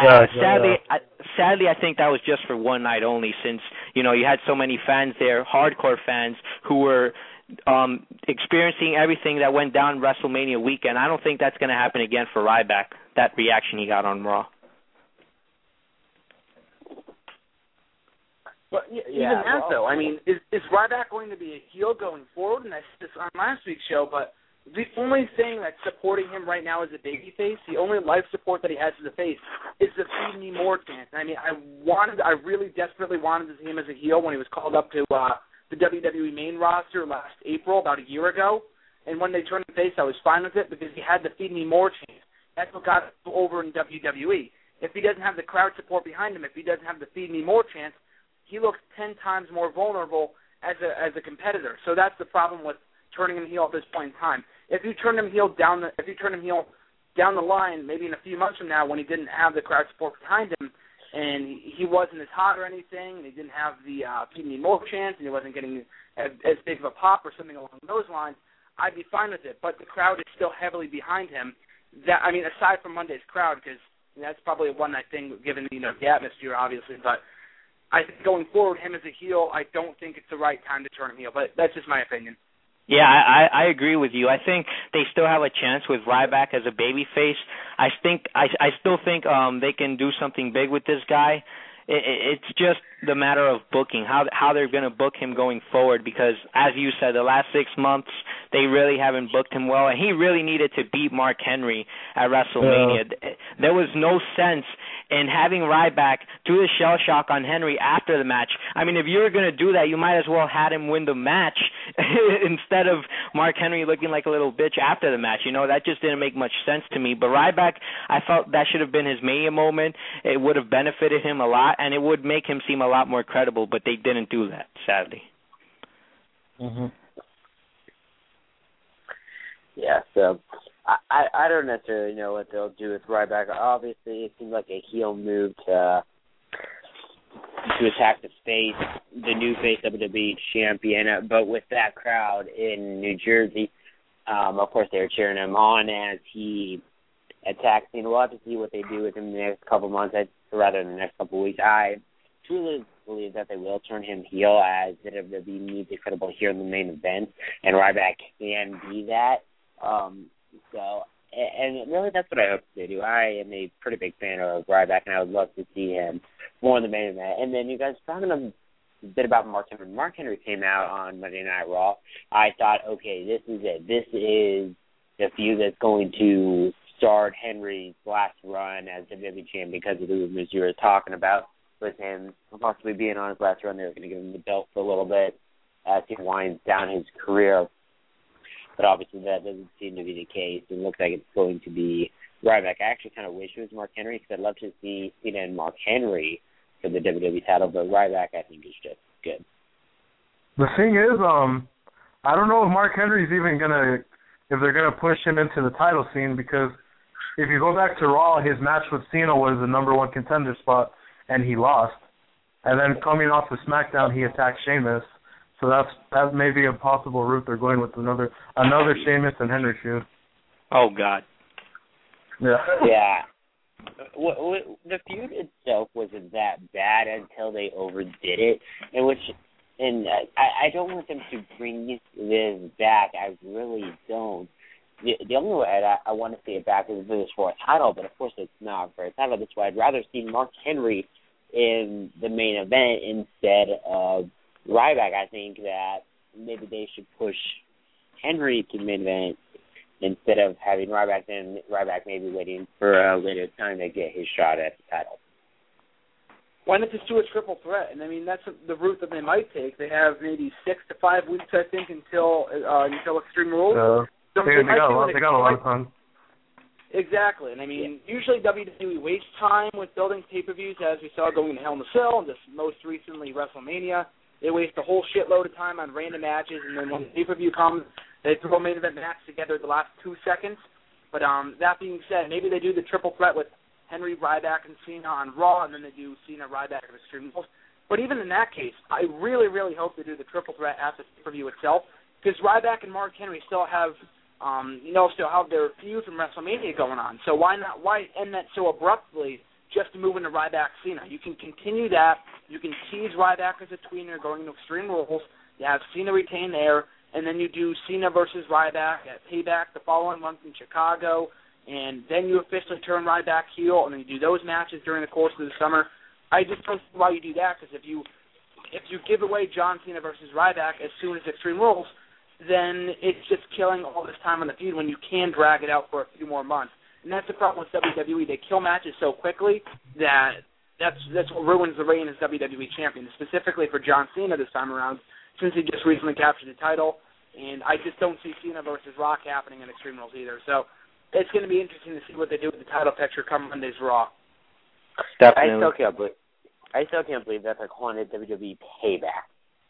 sadly, I think that was just for one night only, since you had so many fans there, hardcore fans, who were experiencing everything that went down WrestleMania weekend. I don't think that's going to happen again for Ryback, that reaction he got on Raw. But even that, though, I mean, is Ryback going to be a heel going forward? And I said this on last week's show, but the only thing that's supporting him right now as a babyface, the only life support that he has as a face, is the Feed Me More chant. I mean, I really desperately wanted to see him as a heel when he was called up to the WWE main roster last April, about a year ago. And when they turned him face, I was fine with it, because he had the Feed Me More chant. That's what got him over in WWE. If he doesn't have the crowd support behind him, if he doesn't have the Feed Me More chant, he looks 10 times more vulnerable as a competitor. So that's the problem with turning him heel at this point in time. If you turn him heel down the line, maybe in a few months from now, when he didn't have the crowd support behind him, and he wasn't as hot or anything, and he didn't have the Feed Me More chance, and he wasn't getting as big of a pop or something along those lines, I'd be fine with it. But the crowd is still heavily behind him. Aside from Monday's crowd, because that's probably a one-night thing given the atmosphere, obviously, but I think going forward, him as a heel, I don't think it's the right time to turn him heel, but that's just my opinion. Yeah, I agree with you. I think they still have a chance with Ryback as a babyface. I still think they can do something big with this guy. It's just the matter of booking, how they're going to book him going forward, because, as you said, the last 6 months, they really haven't booked him well, and he really needed to beat Mark Henry at WrestleMania. There was no sense in having Ryback do the shell shock on Henry after the match. I mean, if you were going to do that, you might as well had him win the match instead of Mark Henry looking like a little bitch after the match. That just didn't make much sense to me. But Ryback, I felt that should have been his Mania moment. It would have benefited him a lot, and it would make him seem a lot more credible, but they didn't do that, sadly. Mm-hmm. Yeah, so I don't necessarily know what they'll do with Ryback. Obviously, it seemed like a heel move to attack the new face WWE champion. But with that crowd in New Jersey, of course, they were cheering him on as he attacks. We'll have to see what they do with him in the next couple of months, rather than the next couple of weeks. I truly believe that they will turn him heel, as the WWE needs a credible heel in the main event, and Ryback can be that. And really, that's what I hope they do. I am a pretty big fan of Ryback, and I would love to see him more in the main event. And then you guys talking a bit about Mark Henry. Mark Henry came out on Monday Night Raw. I thought, okay, this is it. This is the feud that's going to start Henry's last run as WWE champion, because of the rumors you were talking about with him possibly being on his last run. They were going to give him the belt for a little bit as he winds down his career. But obviously that doesn't seem to be the case. It looks like it's going to be Ryback. I actually kind of wish it was Mark Henry, because I'd love to see Cena and Mark Henry for the WWE title, but Ryback I think is just good. The thing is, I don't know if Mark Henry's even if they're gonna push him into the title scene, because if you go back to Raw, his match with Cena was the number one contender spot, and he lost. And then coming off of SmackDown, he attacked Sheamus. So that may be a possible route they're going with, another Sheamus and Henry feud. Oh God. Yeah. Yeah. The feud itself wasn't that bad until they overdid it, and I don't want them to bring this back. I really don't. The only way I want to see it back is for a title, but of course it's not for a title. That's why I'd rather see Mark Henry in the main event instead of Ryback. I think that maybe they should push Henry to the main event instead of having Ryback, then Ryback maybe waiting for a later time to get his shot at the title. Why not just do a triple threat? And I mean, that's the route that they might take. They have maybe 6 to 5 weeks, I think, until Extreme Rules. So they got a lot of time. Exactly. And I mean, usually WWE wastes time with building pay-per-views, as we saw going to Hell in a Cell, and just most recently WrestleMania. They waste a whole shitload of time on random matches, and then when the pay-per-view comes, they throw a main event match together at the last 2 seconds. But that being said, maybe they do the triple threat with Henry, Ryback, and Cena on Raw, and then they do Cena, Ryback, and Extreme Rules. But even in that case, I really, really hope they do the triple threat at the pay-per-view itself, because Ryback and Mark Henry still have their feud from WrestleMania going on. So why end that so abruptly just to move into Ryback Cena? You can continue that. You can tease Ryback as a tweener going to Extreme Rules. You have Cena retain there, and then you do Cena versus Ryback at Payback the following month in Chicago, and then you officially turn Ryback heel, and then you do those matches during the course of the summer. I just don't see why you do that, because if you give away John Cena versus Ryback as soon as Extreme Rules, then it's just killing all this time on the feud when you can drag it out for a few more months. And that's the problem with WWE. They kill matches so quickly that's what ruins the reign as WWE champion, specifically for John Cena this time around, since he just recently captured the title. And I just don't see Cena versus Rock happening in Extreme Rules either. So it's going to be interesting to see what they do with the title picture come Monday's Raw. Definitely. I still can't believe that they're calling it WWE Payback.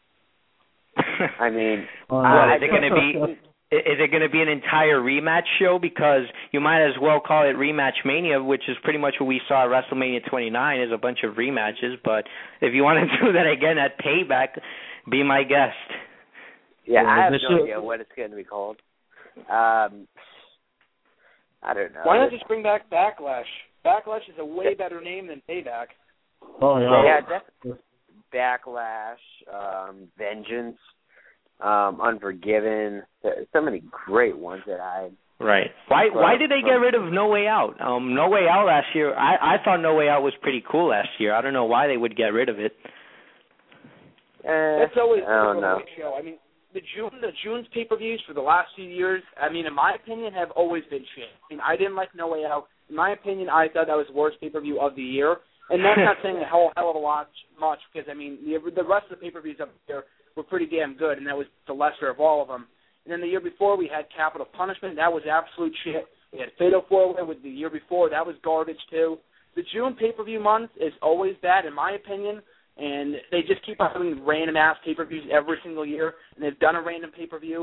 I mean, is it going to be? Is it going to be an entire rematch show? Because you might as well call it Rematch Mania, which is pretty much what we saw at WrestleMania 29, is a bunch of rematches. But if you want to do that again at Payback, be my guest. Yeah, I have no idea what it's going to be called. I don't know. Why not just bring back Backlash? Backlash is a way better name than Payback. Oh, yeah. Yeah, definitely. Backlash, Vengeance, Unforgiven. So many great ones that I... Right. Why did they get rid of No Way Out? No Way Out last year, I thought No Way Out was pretty cool last year. I don't know why they would get rid of it. That's always I don't know. Show. I mean, the June's pay-per-views for the last few years, I mean, in my opinion, have always been shit. I mean, I didn't like No Way Out. In my opinion, I thought that was the worst pay-per-view of the year. And that's not saying a hell of a lot much because, I mean, the rest of the pay-per-views of the year were pretty damn good, and that was the lesser of all of them. And then the year before, we had Capital Punishment. That was absolute shit. We had Fatal 4-Way with the year before. That was garbage, too. The June pay-per-view month is always bad, in my opinion, and they just keep on doing random-ass pay-per-views every single year, and they've done a random pay-per-view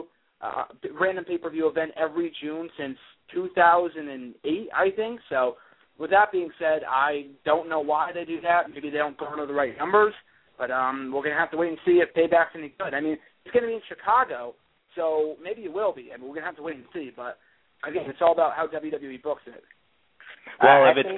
event every June since 2008, I think. So with that being said, I don't know why they do that. Maybe they don't garner the right numbers, but we're going to have to wait and see if Payback's any good. I mean, it's going to be in Chicago, so maybe it will be. I mean, we're going to have to wait and see, but again, it's all about how WWE books it. Well, if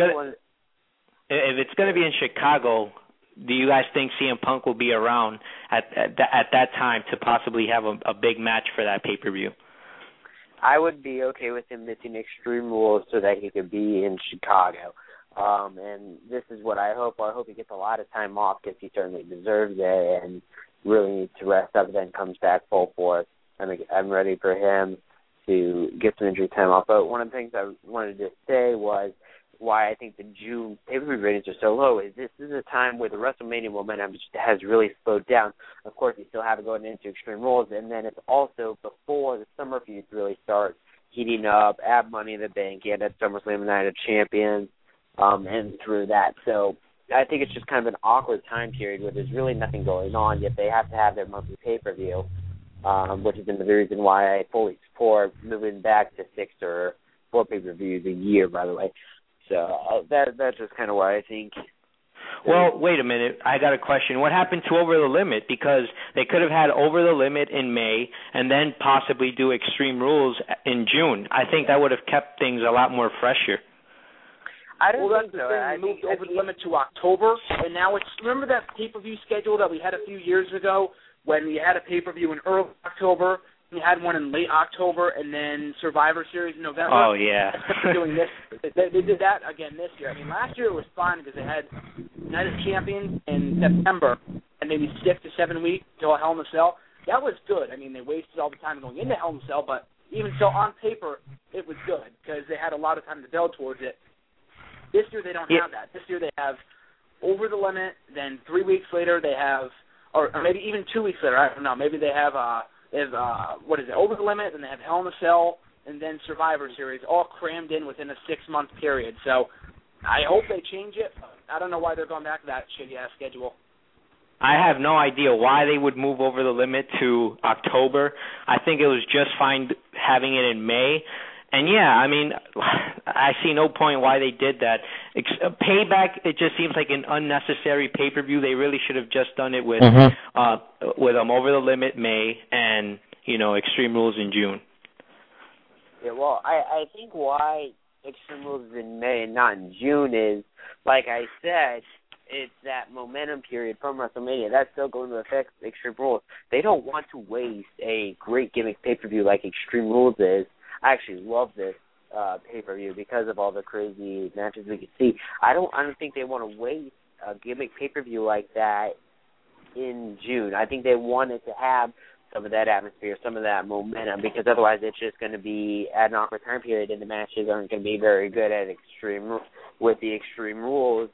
it's going to be in Chicago, do you guys think CM Punk will be around at that time to possibly have a big match for that pay-per-view? I would be okay with him missing Extreme Rules so that he could be in Chicago. And this is what I hope. I hope he gets a lot of time off because he certainly deserves it and really needs to rest up and then comes back full force. I'm ready for him to get some injury time off. But one of the things I wanted to say was why I think the June pay-per-view ratings are so low is this is a time where the WrestleMania momentum has really slowed down. Of course, you still have it going into Extreme Rules, and then it's also before the summer feuds really start heating up, add Money in the Bank, and at SummerSlam Night of Champions, and through that. So I think it's just kind of an awkward time period where there's really nothing going on, yet they have to have their monthly pay-per-view, which has been the reason why I fully support moving back to 6 or 4 pay-per-views a year, by the way. So that's just kind of why I think. Well, wait a minute. I got a question. What happened to Over the Limit? Because they could have had Over the Limit in May and then possibly do Extreme Rules in June. I think that would have kept things a lot more fresher. I don't well, think that's so. the thing. We moved Over the Limit to October, and now it's. Remember that pay-per-view schedule that we had a few years ago when we had a pay-per-view in early October? We had one in late October, and then Survivor Series in November. Oh, yeah. They're doing this. They did that again this year. I mean, last year it was fine because they had Night of Champions in September and maybe 6 to 7 weeks till Hell in a Cell. That was good. I mean, they wasted all the time going into Hell in a Cell, but even so, on paper, it was good because they had a lot of time to build towards it. This year they don't have that. This year they have Over the Limit, then 3 weeks later they have, or maybe even 2 weeks later, I don't know, maybe they have Over the Limit, then they have Hell in a Cell, and then Survivor Series, all crammed in within a 6-month period. So I hope they change it. I don't know why they're going back to that shitty-ass schedule. I have no idea why they would move Over the Limit to October. I think it was just fine having it in May. And, yeah, I mean, I see no point why they did that. Payback, it just seems like an unnecessary pay-per-view. They really should have just done it with Over the Limit May and, Extreme Rules in June. Yeah, well, I think why Extreme Rules is in May and not in June is, like I said, it's that momentum period from WrestleMania. That's still going to affect Extreme Rules. They don't want to waste a great gimmick pay-per-view like Extreme Rules is. I actually love this pay-per-view because of all the crazy matches we could see. I don't think they want to waste a gimmick pay-per-view like that in June. I think they wanted to have some of that atmosphere, some of that momentum, because otherwise it's just going to be at an awkward time period and the matches aren't going to be very good at with the Extreme Rules.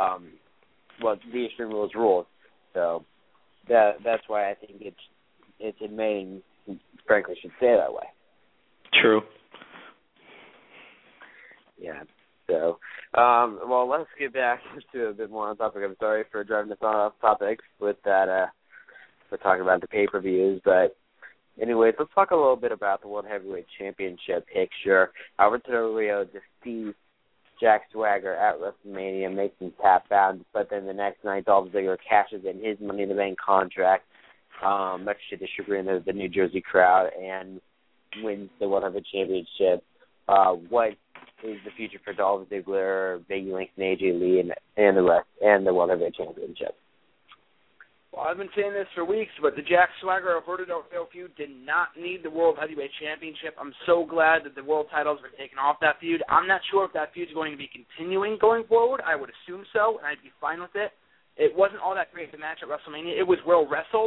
The Extreme Rules rules. So that's why I think it's in May and frankly should stay that way. True. Yeah. So, well, let's get back to a bit more on topic. I'm sorry for driving us off topic with that. We're talking about the pay-per-views, but anyways, let's talk a little bit about the World Heavyweight Championship picture. Alberto Del Rio defeats Jack Swagger at WrestleMania, makes him tap out, but then the next night, Dolph Ziggler cashes in his Money in the Bank contract, much to the chagrin of the New Jersey crowd, and wins the World Heavyweight Championship. What is the future for Dolph Ziggler, Big Lynch, and AJ Lee, and the rest, and the World Heavyweight Championship? Well, I've been saying this for weeks, but the Jack Swagger Alberto Del Rio feud did not need the World Heavyweight Championship. I'm so glad that the world titles were taken off that feud. I'm not sure if that feud is going to be continuing going forward. I would assume so, and I'd be fine with it. It wasn't all that great of a match at WrestleMania. It was well wrestled,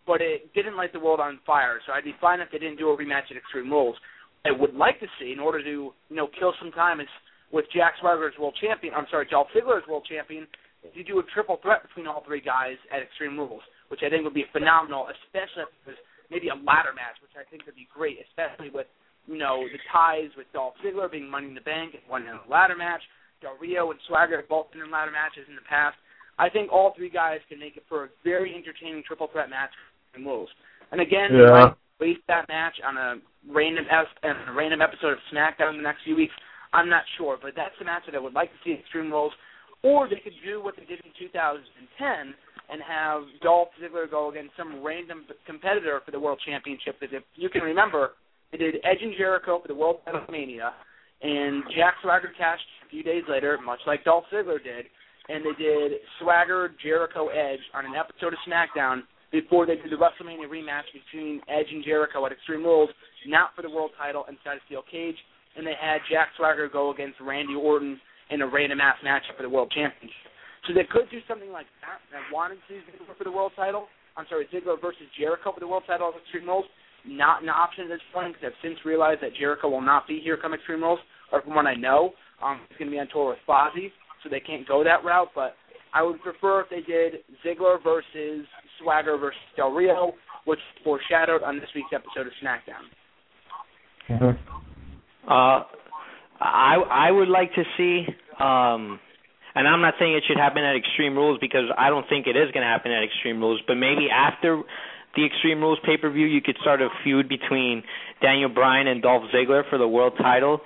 but it didn't light the world on fire. So I'd be fine if they didn't do a rematch at Extreme Rules. I would like to see, in order to kill some time, is with Jack Swagger as Dolph Ziggler as world champion, you do a triple threat between all three guys at Extreme Rules, which I think would be phenomenal, especially if it was maybe a ladder match, which I think would be great, especially with the ties with Dolph Ziggler being Money in the Bank and one in a ladder match. Del Rio and Swagger have both been in ladder matches in the past. I think all three guys can make it for a very entertaining triple threat match in Rules. And again, they might waste that match on a random episode of SmackDown in the next few weeks. I'm not sure, but that's the match that I would like to see at Extreme Rules. Or they could do what they did in 2010 and have Dolph Ziggler go against some random competitor for the World Championship. Because if you can remember, they did Edge and Jericho for the World Title Mania, and Jack Swagger cashed a few days later, much like Dolph Ziggler did, and they did Swagger, Jericho, Edge on an episode of SmackDown before they did the WrestleMania rematch between Edge and Jericho at Extreme Rules, not for the World Title, inside a steel cage, and they had Jack Swagger go against Randy Orton in a random-ass matchup for the World Championship. So they could do something like that. I wanted to see Ziggler for the World Title. Ziggler versus Jericho for the World Title at Extreme Rules. Not an option at this point, because I've since realized that Jericho will not be here come Extreme Rules, or from what I know, he's going to be on tour with Fozzy, so they can't go that route. But I would prefer if they did Ziggler versus Swagger versus Del Rio, which is foreshadowed on this week's episode of SmackDown. I would like to see, and I'm not saying it should happen at Extreme Rules because I don't think it is going to happen at Extreme Rules, but maybe after the Extreme Rules pay-per-view, you could start a feud between Daniel Bryan and Dolph Ziggler for the world title.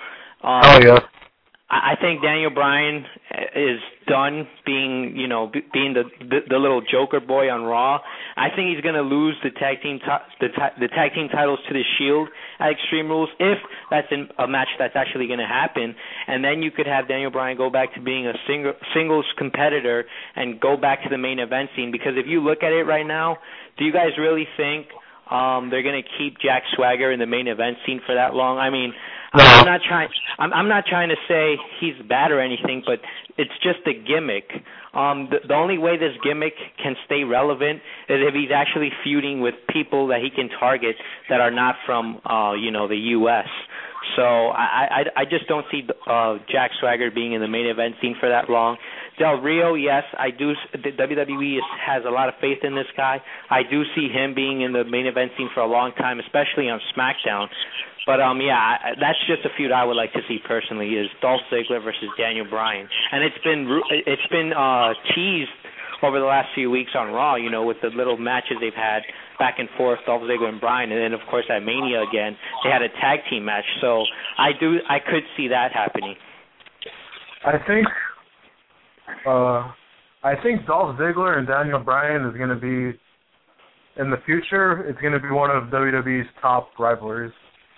I think Daniel Bryan is done being the little Joker boy on Raw. I think he's going to lose the tag team titles to the Shield at Extreme Rules if that's a match that's actually going to happen, and then you could have Daniel Bryan go back to being a singles competitor and go back to the main event scene. Because if you look at it right now, do you guys really think they're going to keep Jack Swagger in the main event scene for that long? I mean, I'm not trying to say he's bad or anything, but it's just a gimmick. The only way this gimmick can stay relevant is if he's actually feuding with people that he can target that are not from the U.S. So I just don't see Jack Swagger being in the main event scene for that long. Del Rio, yes, I do. The WWE has a lot of faith in this guy. I do see him being in the main event scene for a long time, especially on SmackDown. But that's just a feud I would like to see personally, is Dolph Ziggler versus Daniel Bryan, and it's been teased over the last few weeks on Raw, with the little matches they've had back and forth, Dolph Ziggler and Bryan, and then of course at Mania again they had a tag team match. So I could see that happening. I think Dolph Ziggler and Daniel Bryan is going to be, in the future, it's going to be one of WWE's top rivalries.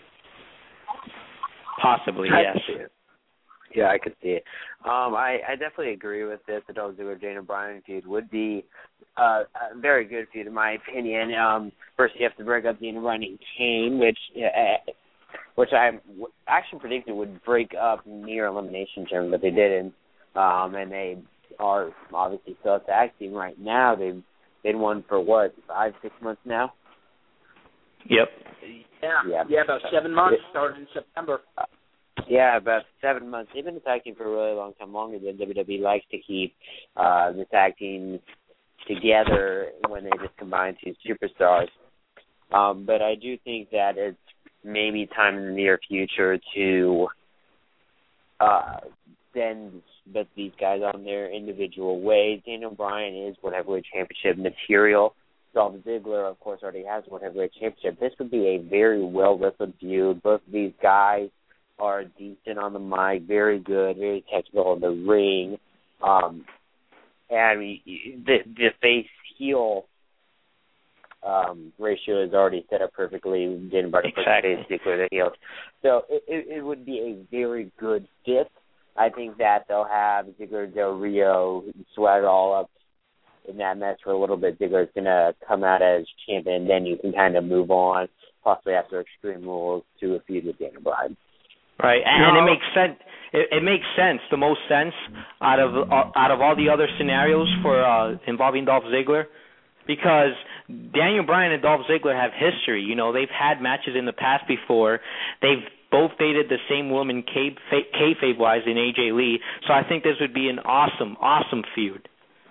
Possibly, yes. Yeah, I could see it. I definitely agree with this. The Dolph Ziggler-Daniel Bryan feud would be a very good feud, in my opinion. First, you have to break up the running Kane, which I actually predicted would break up near elimination term, but they didn't. And they are obviously still a tag team right now. They've been one for, 5-6 months now? Yep. Yeah, about 7 months, started in September. Yeah, about 7 months. They've been a tag team for a really long time, longer than WWE likes to keep the tag teams together when they just combine two superstars. But I do think that it's maybe time in the near future to then put these guys on their individual ways. Daniel Bryan is World Heavyweight Championship material. Dolph Ziggler, of course, already has World Heavyweight Championship. This would be a very well-wrestled feud. Both of these guys are decent on the mic, very good, very technical in the ring. And the face-heel ratio is already set up perfectly. Daniel Bryan puts the face, Ziggler the heel. So it would be a very good fit. I think that they'll have Ziggler, Del Rio, Swagger all up in that match for a little bit. Ziggler's going to come out as champion, then you can kind of move on, possibly after Extreme Rules, to a feud with Daniel Bryan. Right, and it makes sense. It makes sense, the most sense out of all the other scenarios for involving Dolph Ziggler, because Daniel Bryan and Dolph Ziggler have history. You know, they've had matches in the past before. They've both dated the same woman, kayfabe-wise, in AJ Lee. So I think this would be an awesome, awesome feud.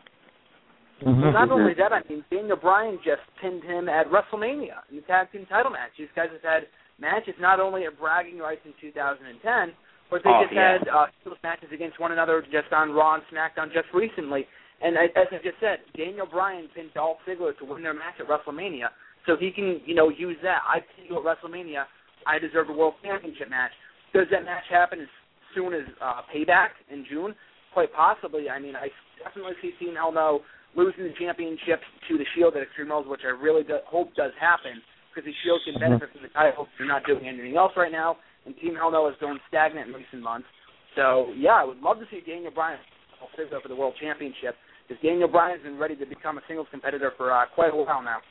Well, not only that, I mean, Daniel Bryan just pinned him at WrestleMania in the tag team title match. These guys have had matches not only at Bragging Rights in 2010, but they had matches against one another just on Raw and SmackDown just recently. And as I just said, Daniel Bryan pinned Dolph Ziggler to win their match at WrestleMania, so he can, use that. I pinned you at WrestleMania. I deserve a World Championship match. Does that match happen as soon as Payback in June? Quite possibly. I mean, I definitely see Team Hell No losing the championship to the Shield at Extreme Rules, which I really hope does happen, because the Shield can benefit from the title. They're not doing anything else right now, and Team Hell No is going stagnant in recent months. So, yeah, I would love to see Daniel Bryan for the World Championship, because Daniel Bryan's been ready to become a singles competitor for quite a while now.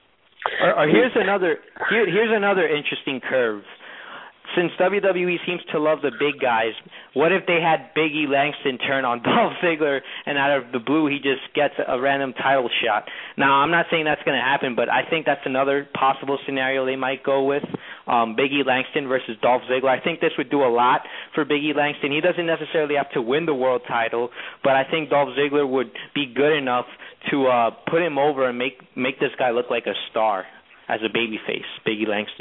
Here's another interesting curve. Since WWE seems to love the big guys, what if they had Big E Langston turn on Dolph Ziggler, and out of the blue he just gets a random title shot? Now, I'm not saying that's going to happen, but I think that's another possible scenario they might go with, Big E Langston versus Dolph Ziggler. I think this would do a lot for Big E Langston. He doesn't necessarily have to win the world title, but I think Dolph Ziggler would be good enough to put him over and make this guy look like a star as a babyface, Big E Langston.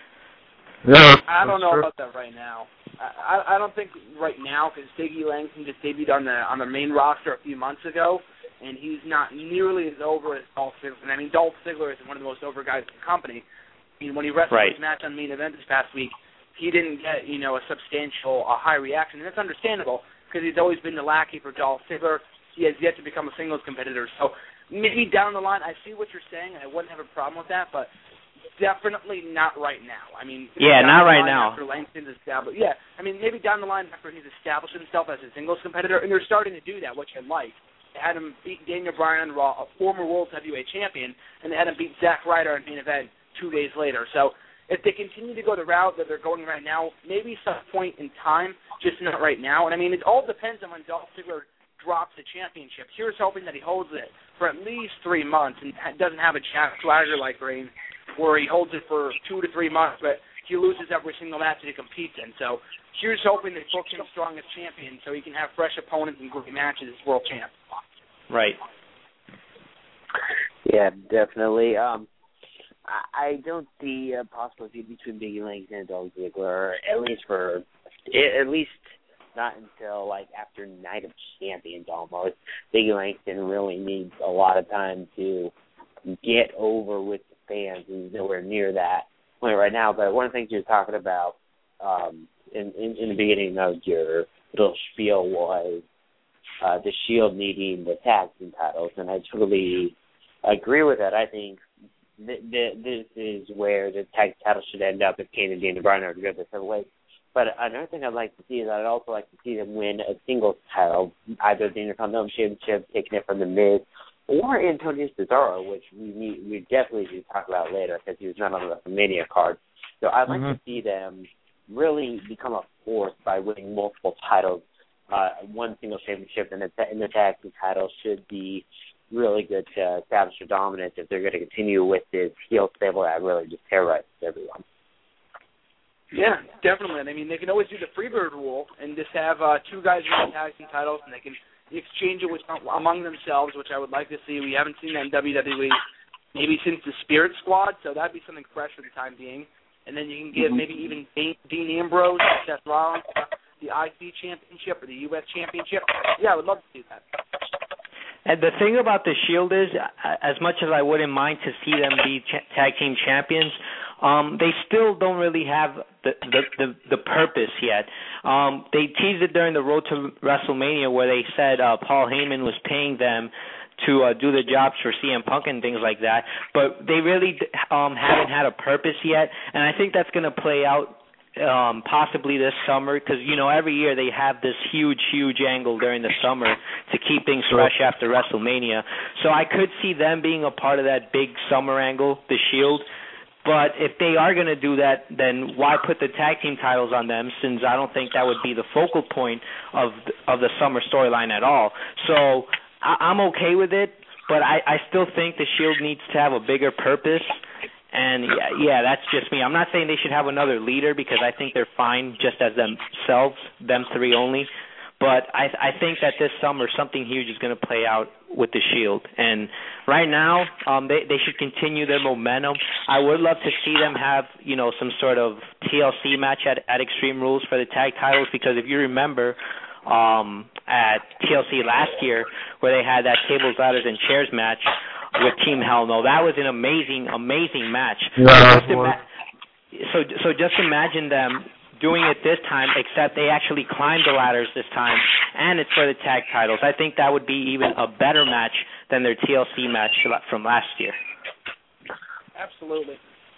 Yeah, I don't know about that right now. I don't think right now, because Big E Langston just debuted on the main roster a few months ago, and he's not nearly as over as Dolph Ziggler. I mean, Dolph Ziggler is one of the most over guys in the company. I mean, when he wrestled his match on Main Event this past week, he didn't get a substantial high reaction, and that's understandable because he's always been the lackey for Dolph Ziggler. He has yet to become a singles competitor. So maybe down the line, I see what you're saying. I wouldn't have a problem with that, but definitely not right now. I mean, not right now. After Langston's established, I mean, maybe down the line after he's established himself as a singles competitor, and they're starting to do that, which I like. They had him beat Daniel Bryan on Raw, a former World Heavyweight Champion, and they had him beat Zack Ryder in Main Event 2 days later. So if they continue to go the route that they're going right now, maybe some point in time, just not right now. And I mean, it all depends on when Dolph Ziggler drops the championship. Here's hoping that he holds it for at least 3 months and doesn't have a Jack Swagger-like reign where he holds it for 2 to 3 months, but he loses every single match that he competes in. So here's hoping they book him strong as champion so he can have fresh opponents and great matches as world champ. Right. Yeah, definitely. I don't see a possibility between Big E Langston and Dolph Ziggler, at least not until like after Night of Champions almost. Big E Langston really needs a lot of time to get over with the fans. He's nowhere near that point right now. But one of the things you're talking about in the beginning of your little spiel was the Shield needing the tag team titles, and I totally agree with that. I think this is where the tag title should end up if Kane and Daniel Bryan are together the separate ways. But another thing I'd like to see is I'd also like to see them win a singles title, either the Intercontinental Championship, taking it from the Miz, or Antonio Cesaro, which we definitely need to talk about later because he was not on the WrestleMania card. So I'd like to see them really become a force by winning multiple titles. One single championship and the tag team title should be really good to establish their dominance if they're going to continue with this heel stable that really just terrorizes everyone. Yeah, definitely. I mean, they can always do the Freebird rule and just have 2 guys win the tag team titles, and they can exchange it among themselves, which I would like to see. We haven't seen that in WWE maybe since the Spirit Squad, so that'd be something fresh for the time being. And then you can give maybe even Dean Ambrose, Seth Rollins, the IC championship or the U.S. championship. Yeah, I would love to see that. And the thing about the Shield is, as much as I wouldn't mind to see them be tag team champions, they still don't really have the purpose yet. They teased it during the Road to WrestleMania where they said Paul Heyman was paying them to do the jobs for CM Punk and things like that, but they really haven't had a purpose yet, and I think that's going to play out possibly this summer because, every year they have this huge angle during the summer to keep things fresh after WrestleMania. So I could see them being a part of that big summer angle, the Shield. But if they are going to do that, then why put the tag team titles on them, since I don't think that would be the focal point of the summer storyline at all. So I'm okay with it, but I still think the Shield needs to have a bigger purpose. And, yeah, that's just me. I'm not saying they should have another leader because I think they're fine just as themselves, them three only. But I think that this summer something huge is going to play out with the Shield. And right now they should continue their momentum. I would love to see them have, some sort of TLC match at Extreme Rules for the tag titles because if you remember at TLC last year where they had that tables, ladders, and chairs match with Team Hell No, that was an amazing, amazing match. So just imagine them doing it this time, except they actually climbed the ladders this time, and it's for the tag titles. I think that would be even a better match than their TLC match from last year. Absolutely.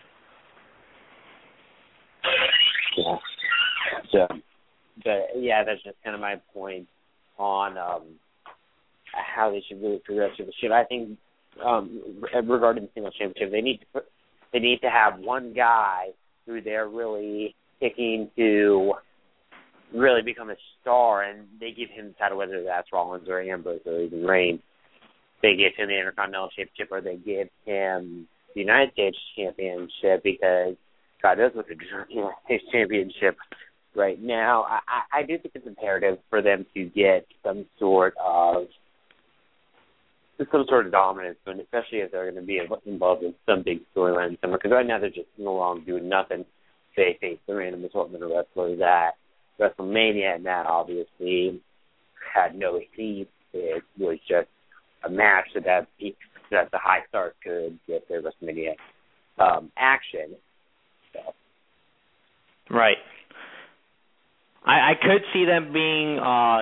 Yeah. So, but yeah, that's just kind of my point on how they should really progress with the Shield. I think regarding the singles championship, they need to have one guy who they're really picking to really become a star, and they give him the title, whether that's Rollins or Ambrose or even Reigns. They give him the Intercontinental Championship, or they give him the United States Championship, because God knows what the United States Championship right now. I do think it's imperative for them to get some sort of dominance, especially if they're going to be involved in some big storyline somewhere, because right now they're just no longer doing nothing. They faced the random assortment of wrestlers at WrestleMania, and that obviously had no heat. It was just a match that the high stars could get their WrestleMania action. So. Right. I could see them being,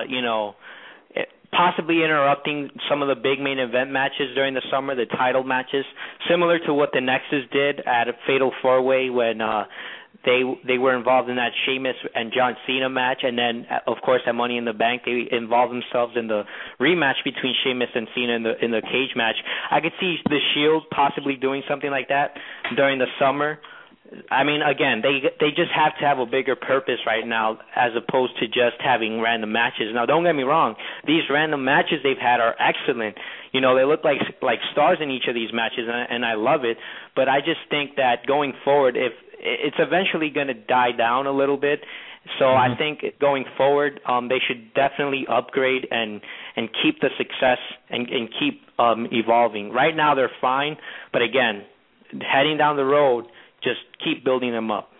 possibly interrupting some of the big main event matches during the summer, the title matches, similar to what the Nexus did at a Fatal 4-Way when they were involved in that Sheamus and John Cena match, and then, of course, at Money in the Bank, they involved themselves in the rematch between Sheamus and Cena in the cage match. I could see the Shield possibly doing something like that during the summer. I mean, again, they just have to have a bigger purpose right now as opposed to just having random matches. Now, don't get me wrong. These random matches they've had are excellent. They look like stars in each of these matches, and I love it. But I just think that going forward, if it's eventually going to die down a little bit. So I think going forward, they should definitely upgrade and keep the success and keep evolving. Right now they're fine, but again, heading down the road, just keep building them up.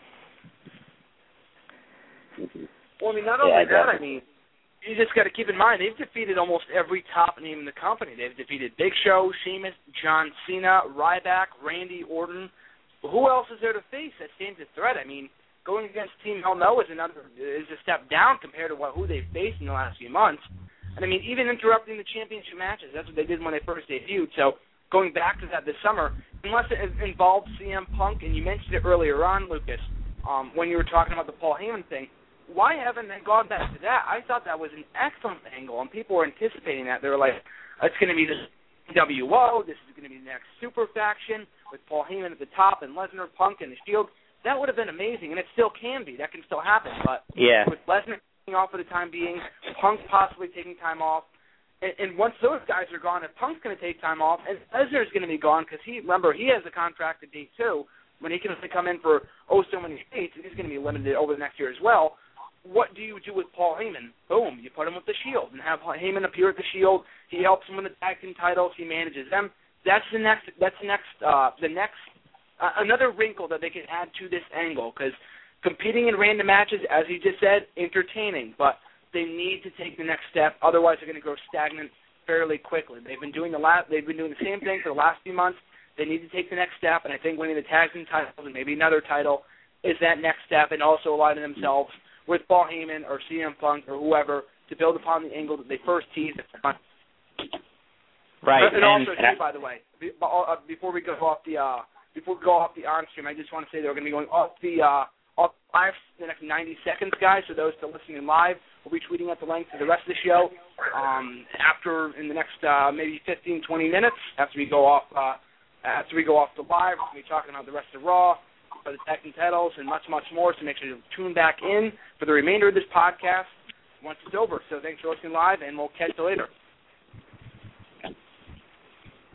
Well, I mean, not only that, I mean, you just got to keep in mind, they've defeated almost every top name in the company. They've defeated Big Show, Sheamus, John Cena, Ryback, Randy Orton. Who else is there to face that stands a threat? I mean, going against Team Hell No is a step down compared to who they've faced in the last few months. And, I mean, even interrupting the championship matches, that's what they did when they first debuted. So going back to that this summer, unless it involved CM Punk, and you mentioned it earlier on, Lucas, when you were talking about the Paul Heyman thing, why haven't they gone back to that? I thought that was an excellent angle, and people were anticipating that. They were like, it's going to be this WO, this is going to be the next super faction with Paul Heyman at the top and Lesnar, Punk, and the Shield. That would have been amazing, and it still can be. That can still happen. But with Lesnar taking off for the time being, Punk possibly taking time off, and once those guys are gone, if Punk's going to take time off, and Lesnar's going to be gone because he has a contracted date too, when he can only come in for so many dates, and he's going to be limited over the next year as well. What do you do with Paul Heyman? Boom, you put him with the Shield and have Heyman appear at the Shield. He helps him win the tag team titles. He manages them. That's the next another wrinkle that they can add to this angle, because competing in random matches, as you just said, entertaining, but they need to take the next step. Otherwise, they're going to grow stagnant fairly quickly. They've been doing the same thing for the last few months. They need to take the next step, and I think winning the tag team titles and maybe another title is that next step, and also aligning themselves with Paul Heyman or CM Punk or whoever to build upon the angle that they first teased. Right. And also, too, by the way, before we go off the on stream, I just want to say they're going to be going off live the next 90 seconds, guys. So those still listening live, we'll be tweeting out the link to the rest of the show in the next maybe 15, 20 minutes after we go off the live. We'll be talking about the rest of Raw, for the tag team titles, and much, much more. So make sure to tune back in for the remainder of this podcast once it's over. So thanks for listening live, and we'll catch you later.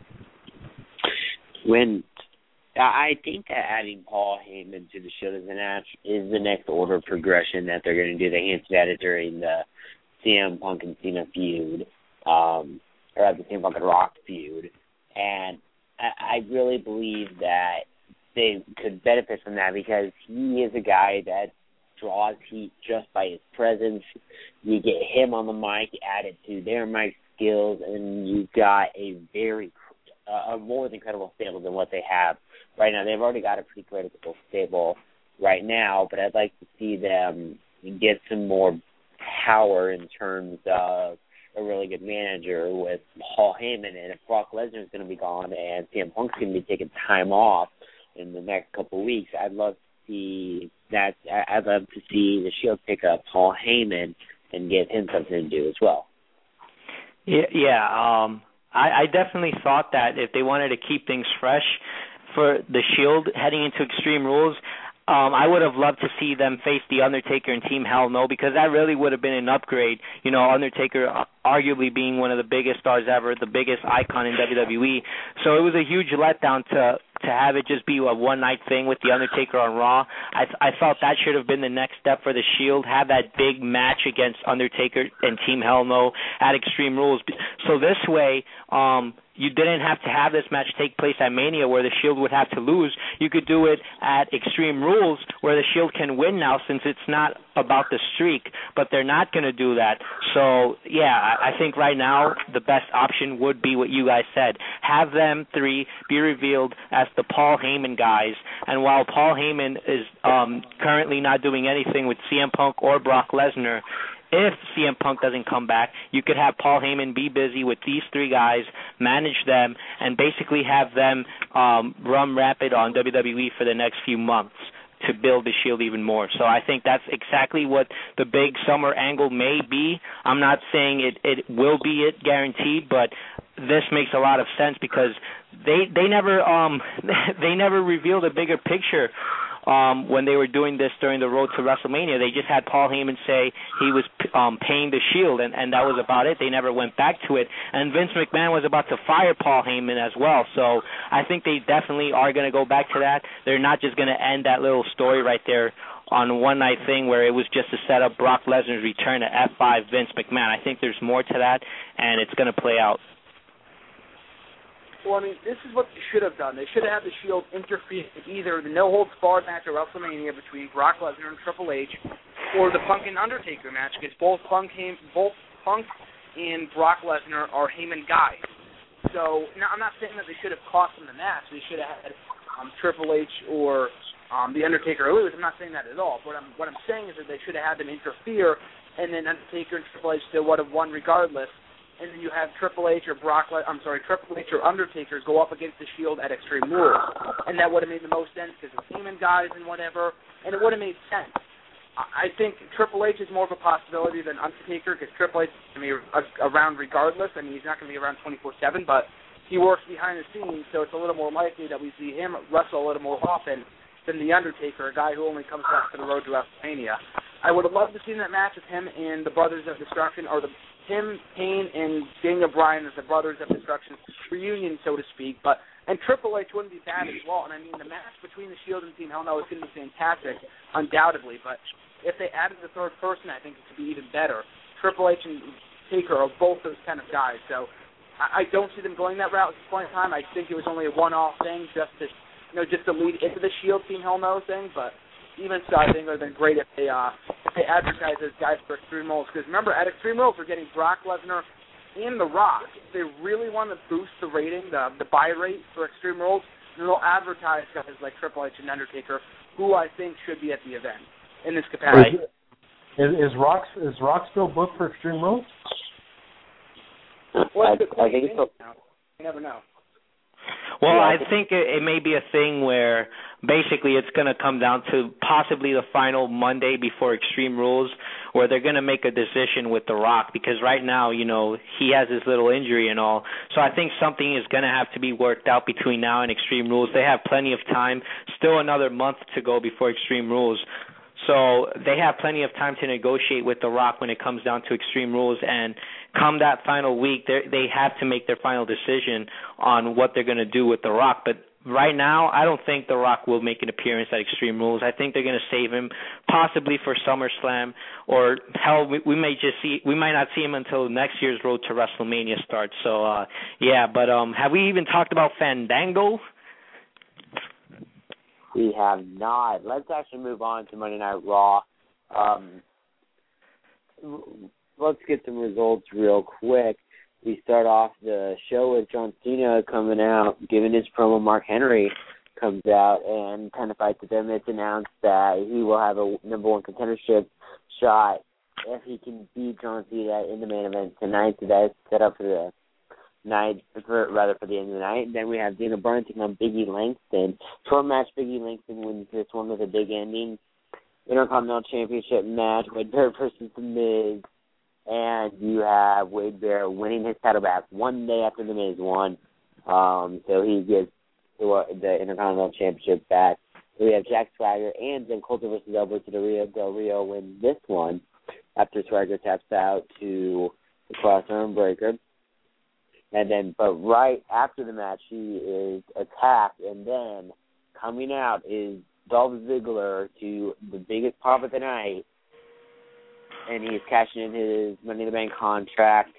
I think that adding Paul Heyman to the Shield is the next order of progression that they're going to do. They hinted at it during the CM Punk and Cena feud, or the CM Punk and Rock feud, and I really believe that they could benefit from that because he is a guy that draws heat just by his presence. You get him on the mic added to their mic skills, and you've got a more than credible stable than what they have right now. They've already got a pretty credible stable right now, but I'd like to see them get some more power in terms of a really good manager with Paul Heyman. And if Brock Lesnar is going to be gone and CM Punk's going to be taking time off in the next couple of weeks, I'd love to see that. I'd love to see the Shield pick up Paul Heyman and give him something to do as well. Yeah. I definitely thought that if they wanted to keep things fresh for the Shield heading into Extreme Rules, I would have loved to see them face The Undertaker and Team Hell No, because that really would have been an upgrade. You know, Undertaker arguably being one of the biggest stars ever, the biggest icon in WWE. So it was a huge letdown to have it just be a one-night thing with The Undertaker on Raw. I felt that should have been the next step for the Shield, have that big match against Undertaker and Team Hell No at Extreme Rules. So this way, you didn't have to have this match take place at Mania where the Shield would have to lose. You could do it at Extreme Rules where the Shield can win now, since it's not about the streak, but they're not going to do that. So, yeah, I think right now the best option would be what you guys said. Have them three be revealed as the Paul Heyman guys, and while Paul Heyman is currently not doing anything with CM Punk or Brock Lesnar, if CM Punk doesn't come back, you could have Paul Heyman be busy with these three guys, manage them, and basically have them run rapid on WWE for the next few months to build the Shield even more. So I think that's exactly what the big summer angle may be. I'm not saying it will be it guaranteed, but this makes a lot of sense because they never they never revealed a bigger picture when they were doing this during the road to WrestleMania. They just had Paul Heyman say he was paying the Shield, and that was about it. They never went back to it. And Vince McMahon was about to fire Paul Heyman as well. So I think they definitely are going to go back to that. They're not just going to end that little story right there on a one-night thing where it was just to set up Brock Lesnar's return to F5 Vince McMahon. I think there's more to that, and it's going to play out. Well, I mean, this is what they should have done. They should have had the Shield interfere in either the no-holds-barred match at WrestleMania between Brock Lesnar and Triple H, or the Punk and Undertaker match, because both Punk and Brock Lesnar are Heyman guys. So, now I'm not saying that they should have cost them the match. They should have had Triple H or the Undertaker lose. I'm not saying that at all. What I'm saying is that they should have had them interfere, and then Undertaker and Triple H still would have won regardless. And then you have Triple H or Undertaker go up against the Shield at Extreme Rules. And that would have made the most sense because of Heyman guys and whatever, and it would have made sense. I think Triple H is more of a possibility than Undertaker because Triple H is going to be around regardless. I mean, he's not going to be around 24/7, but he works behind the scenes, so it's a little more likely that we see him wrestle a little more often than The Undertaker, a guy who only comes back to the road to WrestleMania. I would have loved to see that match with him and the Brothers of Destruction, or Tim Payne and Daniel Bryan as the Brothers of Destruction reunion, so to speak. And Triple H wouldn't be bad as well. And I mean, the match between the Shield and Team Hell No is going to be fantastic, undoubtedly. But if they added the third person, I think it could be even better. Triple H and Taker are both those kind of guys. So I don't see them going that route at this point in time. I think it was only a one-off thing just to lead into the Shield Team Hell No thing. But even so, I think it would have been great if they advertise those guys for Extreme Rules. Because remember, at Extreme Rules, we're getting Brock Lesnar and The Rock. If they really want to boost the rating, the buy rate for Extreme Rules, then they'll advertise guys like Triple H and Undertaker, who I think should be at the event in this capacity. Is Rock still booked for Extreme Rules? I think so. You never know. Well, I think it may be a thing where basically it's going to come down to possibly the final Monday before Extreme Rules, where they're going to make a decision with The Rock, because right now, he has his little injury and all. So I think something is going to have to be worked out between now and Extreme Rules. They have plenty of time, still another month to go before Extreme Rules. So they have plenty of time to negotiate with The Rock when it comes down to Extreme Rules, and come that final week, they have to make their final decision on what they're going to do with The Rock. But right now, I don't think The Rock will make an appearance at Extreme Rules. I think they're going to save him possibly for SummerSlam, or hell, we might not see him until next year's Road to WrestleMania starts. So, but have we even talked about Fandango? We have not. Let's actually move on to Monday Night Raw. Let's get some results real quick. We start off the show with John Cena coming out, giving his promo. Mark Henry comes out and kind of fights with him. It's announced that he will have a number one contendership shot if he can beat John Cena in the main event tonight. So that's set up for the night, for the end of the night. And then we have Daniel Bryan taking on Big E Langston. 12-match Big E Langston wins this one with a big ending. Intercontinental Championship match, Wade Barrett versus The Miz. And you have Wade Barrett winning his title back one day after The Miz won. So he gets the Intercontinental Championship back. So we have Jack Swagger and then Colter versus Alberto Del Rio win this one after Swagger taps out to the cross-arm breaker. And then, but right after the match, he is attacked. And then coming out is Dolph Ziggler to the biggest pop of the night. And he's cashing in his Money in the Bank contract.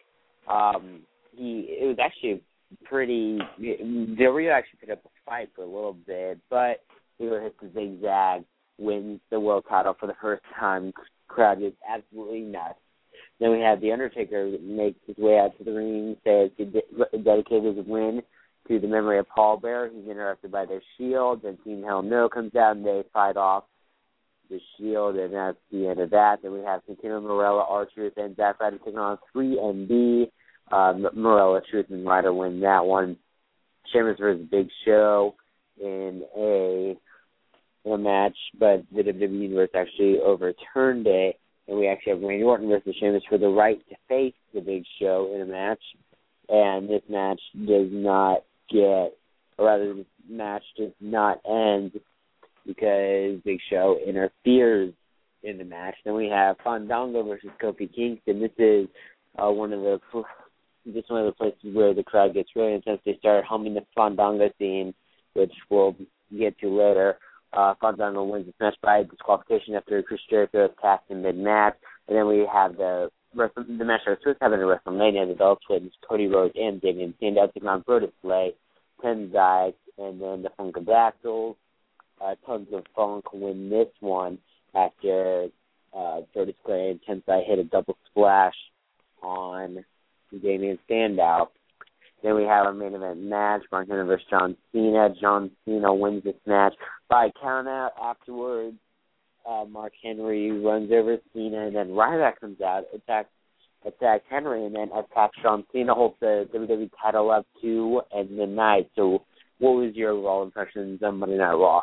It was actually pretty. Del Rio actually put up a fight for a little bit, but Ziggler hits the zigzag, wins the world title for the first time. Crowd is absolutely nuts. Then we have The Undertaker make his way out to the ring, says he dedicated his win to the memory of Paul Bearer. He's interrupted by their Shield. Then Team Hell No comes out and they fight off the Shield, and that's the end of that. Then we have Santino Marella, R-Truth, and Zack Ryder taking on 3MB. Marella, Truth, and Ryder win that one. Sheamus versus Big Show in a match, but the WWE Universe actually overturned it, and we actually have Randy Orton versus Sheamus for the right to face the Big Show in a match. And this match does not this match does not end because Big Show interferes in the match. Then we have Fandango versus Kofi Kingston. This is one of the places where the crowd gets really intense. They start humming the Fandango theme, which we'll get to later. Fandango wins this match by disqualification after Chris Jericho attacked in mid-match. And then we have the match that was supposed to happen at WrestleMania, the Bell Twins, Cody Rhodes and Damian Sandow taking on Brodus Clay, Tenzai, and then the Funkadactyls. Tons of Funk win this one after Brodus Clay and Tenzai hit a double splash on Damian Sandow. Then we have a main event match, Mark Henry versus John Cena. John Cena wins this match by countout. Afterwards, Mark Henry runs over Cena, and then Ryback comes out, attacks Henry, and then attacks John Cena, holds the WWE title up to end the night. So what was your overall impressions on Monday Night Raw?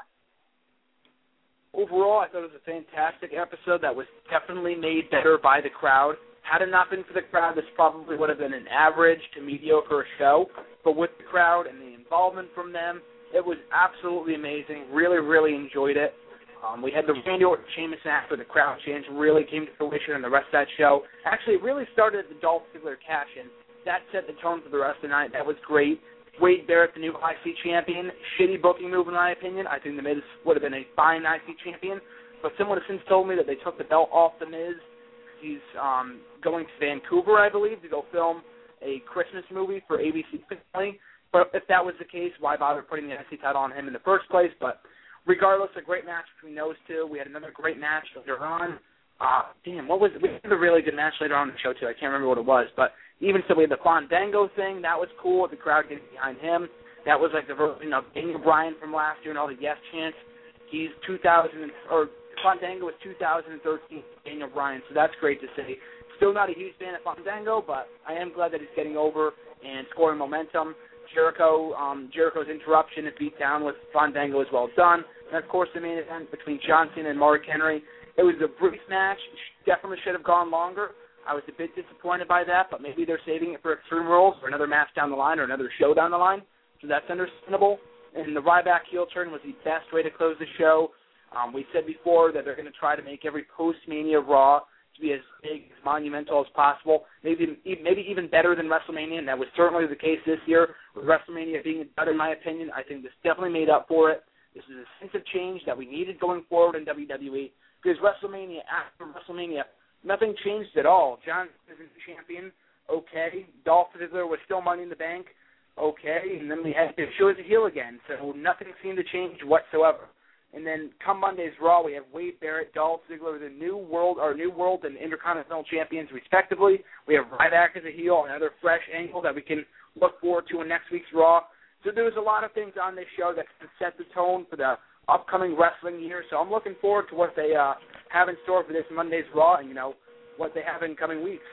Overall, I thought it was a fantastic episode that was definitely made better by the crowd. Had it not been for the crowd, this probably would have been an average to mediocre show. But with the crowd and the involvement from them, it was absolutely amazing. Really, really enjoyed it. We had the Randy Orton Sheamus match where the crowd change really came to fruition, and the rest of that show actually it really started at the Dolph Ziggler cash-in. That set the tone for the rest of the night. That was great. Wade Barrett, the new IC champion. Shitty booking move, in my opinion. I think The Miz would have been a fine IC champion. But someone has since told me that they took the belt off The Miz. He's going to Vancouver, I believe, to go film a Christmas movie for ABC finale. But if that was the case, why bother putting the IC title on him in the first place? But regardless, a great match between those two. We had another great match later on. What was it? We had a really good match later on in the show, too. I can't remember what it was. But even so, we had the Fandango thing. That was cool. The crowd getting behind him. That was like the version of Daniel Bryan from last year and all the yes chants. Fandango was 2013 Daniel Bryan, so that's great to see. Still not a huge fan of Fandango, but I am glad that he's getting over and scoring momentum. Jericho's interruption and beatdown with Fandango is well done. And, of course, the main event between John Cena and Mark Henry. It was a brief match. Definitely should have gone longer. I was a bit disappointed by that, but maybe they're saving it for Extreme Rules or another match down the line or another show down the line, so that's understandable. And the Ryback heel turn was the best way to close the show. We said before that they're going to try to make every post-Mania Raw to be as big, as monumental as possible, maybe even better than WrestleMania, and that was certainly the case this year with WrestleMania being better, in my opinion. I think this definitely made up for it. This is a sense of change that we needed going forward in WWE, because WrestleMania, after WrestleMania, nothing changed at all. John Cena is the champion, okay. Dolph Ziggler was still Money in the Bank, okay. And then we had Big Show as a heel again, so nothing seemed to change whatsoever. And then come Monday's Raw, we have Wade Barrett, Dolph Ziggler, the New World and Intercontinental Champions, respectively. We have Ryback as a heel, another fresh angle that we can look forward to in next week's Raw. So there's a lot of things on this show that can set the tone for the upcoming wrestling year. So I'm looking forward to what they have in store for this Monday's Raw and, what they have in coming weeks.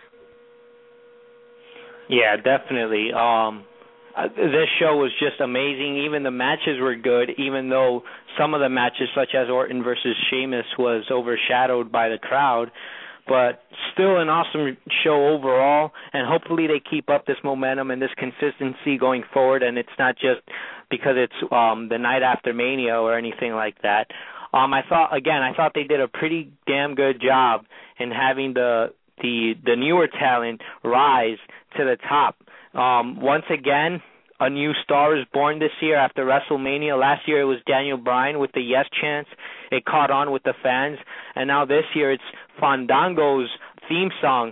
Yeah, definitely. This show was just amazing. Even the matches were good, even though some of the matches, such as Orton versus Sheamus, was overshadowed by the crowd. But still an awesome show overall, and hopefully they keep up this momentum and this consistency going forward, and it's not just because it's the night after Mania or anything like that. I thought they did a pretty damn good job in having the newer talent rise to the top. Once again, a new star is born this year after WrestleMania. Last year it was Daniel Bryan with the Yes chants. It caught on with the fans. And now this year it's Fandango's theme song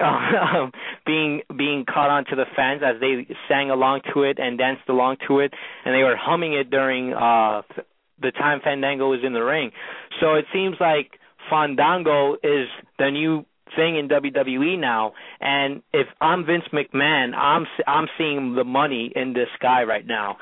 being caught on to the fans as they sang along to it and danced along to it. And they were humming it during the time Fandango was in the ring. So it seems like Fandango is the new thing in WWE now, and if I'm Vince McMahon, I'm seeing the money in this guy right now.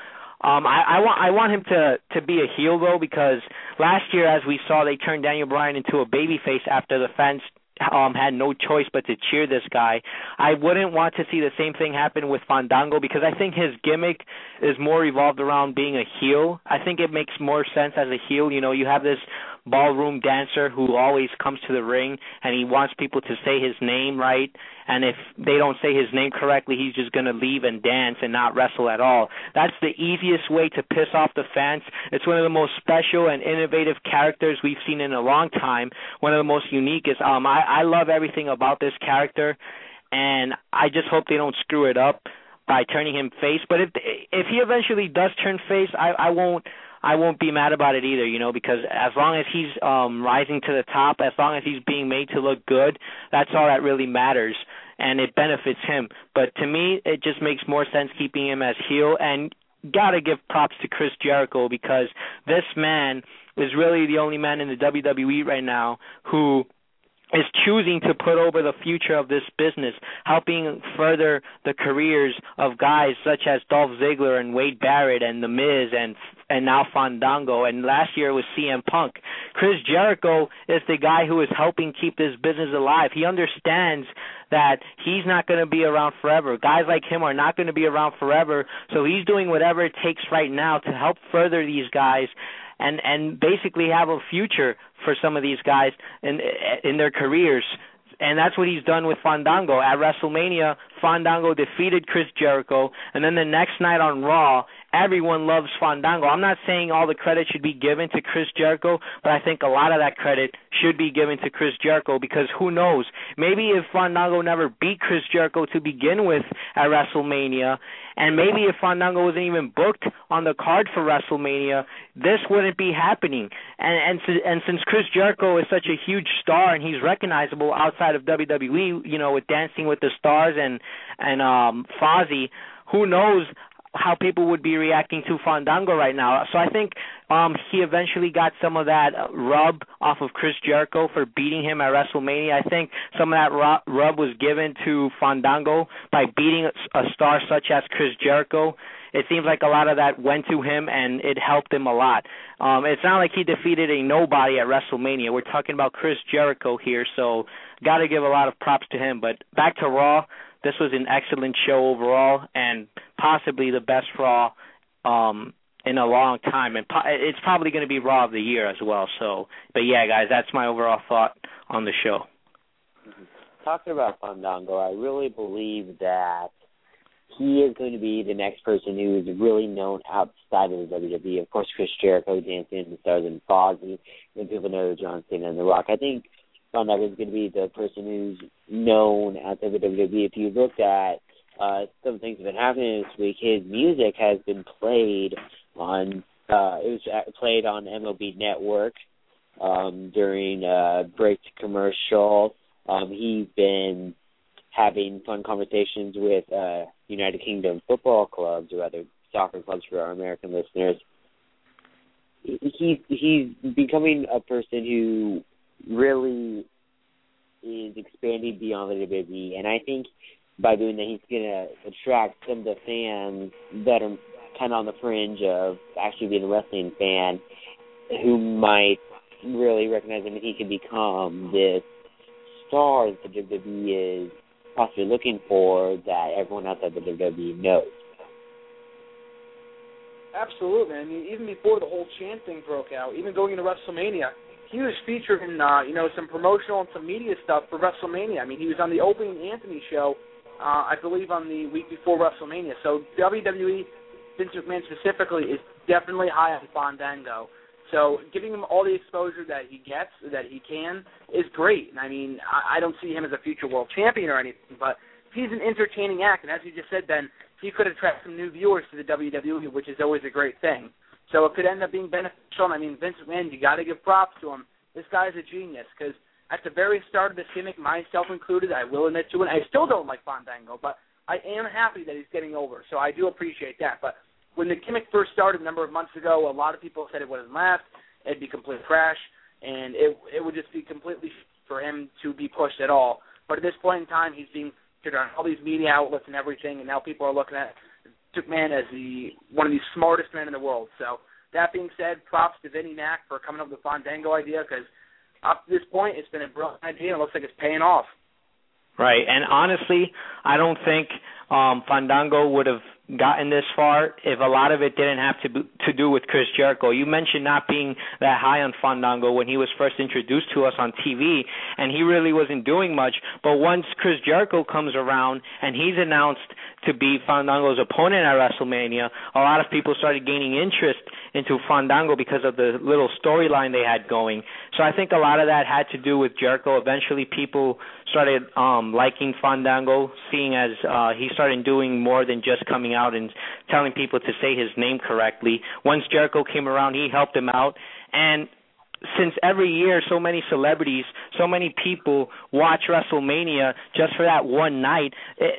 I want him to be a heel though, because last year, as we saw, they turned Daniel Bryan into a babyface after the fans had no choice but to cheer this guy. I wouldn't want to see the same thing happen with Fandango, because I think his gimmick is more evolved around being a heel. I think it makes more sense as a heel. You have this ballroom dancer who always comes to the ring and he wants people to say his name right, and if they don't say his name correctly, he's just going to leave and dance and not wrestle at all. That's the easiest way to piss off the fans. It's one of the most special and innovative characters we've seen in a long time, one of the most unique. I love everything about this character, and I just hope they don't screw it up by turning him face. But if he eventually does turn face, I won't be mad about it either, because as long as he's rising to the top, as long as he's being made to look good, that's all that really matters, and it benefits him. But to me, it just makes more sense keeping him as heel, and gotta give props to Chris Jericho, because this man is really the only man in the WWE right now who is choosing to put over the future of this business, helping further the careers of guys such as Dolph Ziggler and Wade Barrett and The Miz and now Fandango, and last year it was CM Punk. Chris Jericho is the guy who is helping keep this business alive. He understands that he's not going to be around forever. Guys like him are not going to be around forever, so he's doing whatever it takes right now to help further these guys and basically have a future for some of these guys in their careers. And that's what he's done with Fandango. At WrestleMania, Fandango defeated Chris Jericho, and then the next night on Raw, everyone loves Fandango. I'm not saying all the credit should be given to Chris Jericho, but I think a lot of that credit should be given to Chris Jericho, because who knows, maybe if Fandango never beat Chris Jericho to begin with at WrestleMania, and maybe if Fandango wasn't even booked on the card for WrestleMania, this wouldn't be happening. And since Chris Jericho is such a huge star and he's recognizable outside of WWE, with Dancing with the Stars and Fozzy, who knows how people would be reacting to Fandango right now. So I think he eventually got some of that rub off of Chris Jericho for beating him at WrestleMania. I think some of that rub was given to Fandango by beating a star such as Chris Jericho. It seems like a lot of that went to him, and it helped him a lot. It's not like he defeated a nobody at WrestleMania. We're talking about Chris Jericho here, so got to give a lot of props to him. But back to Raw. This was an excellent show overall, and possibly the best Raw in a long time. And it's probably going to be Raw of the Year as well. So, but yeah, guys, that's my overall thought on the show. Talking about Fandango, I really believe that he is going to be the next person who is really known outside of the WWE. Of course, Chris Jericho, Dancing with the Stars, and Fozzy, and people know John Cena and The Rock. I think Fandango is going to be the person who's known outside the WWE. If you looked at some things that have been happening this week, his music has been played on played on MLB Network during break to commercial. He's been having fun conversations with United Kingdom football clubs or other soccer clubs for our American listeners. He's becoming a person who really is expanding beyond the WWE, and I think by doing that, he's going to attract some of the fans that are kind of on the fringe of actually being a wrestling fan who might really recognize him, and he can become this star that the WWE is possibly looking for that everyone outside the WWE knows. Absolutely. I mean, even before the whole chant thing broke out, even going into WrestleMania, he was featured in, some promotional and some media stuff for WrestleMania. I mean, he was on the Opie and Anthony show, I believe, on the week before WrestleMania. So WWE, Vince McMahon specifically, is definitely high on Fandango. So giving him all the exposure that he gets, that he can, is great. And I mean, I don't see him as a future world champion or anything, but he's an entertaining act. And as you just said, Ben, he could attract some new viewers to the WWE, which is always a great thing. So it could end up being beneficial. I mean, Vince McMahon, you got to give props to him. This guy's a genius because at the very start of this gimmick, myself included, I will admit to it, I still don't like Fandango, but I am happy that he's getting over. So I do appreciate that. But when the gimmick first started a number of months ago, a lot of people said it wouldn't last, it'd be complete trash, and it would just be completely for him to be pushed at all. But at this point in time, he's being featured on all these media outlets and everything, and now people are looking at McMahon as one of the smartest men in the world. So that being said, props to Vinnie Mac for coming up with the Fandango idea, because up to this point, it's been a brilliant idea, and it looks like it's paying off. Right, and honestly, I don't think Fandango would have gotten this far if a lot of it didn't have to do with Chris Jericho. You mentioned not being that high on Fandango when he was first introduced to us on TV, and he really wasn't doing much. But once Chris Jericho comes around and he's announced to be Fandango's opponent at WrestleMania, a lot of people started gaining interest into Fandango because of the little storyline they had going. So I think a lot of that had to do with Jericho. Eventually people started liking Fandango, seeing as he started doing more than just coming out and telling people to say his name correctly. Once Jericho came around, he helped him out. And since every year so many celebrities, so many people watch WrestleMania just for that one night,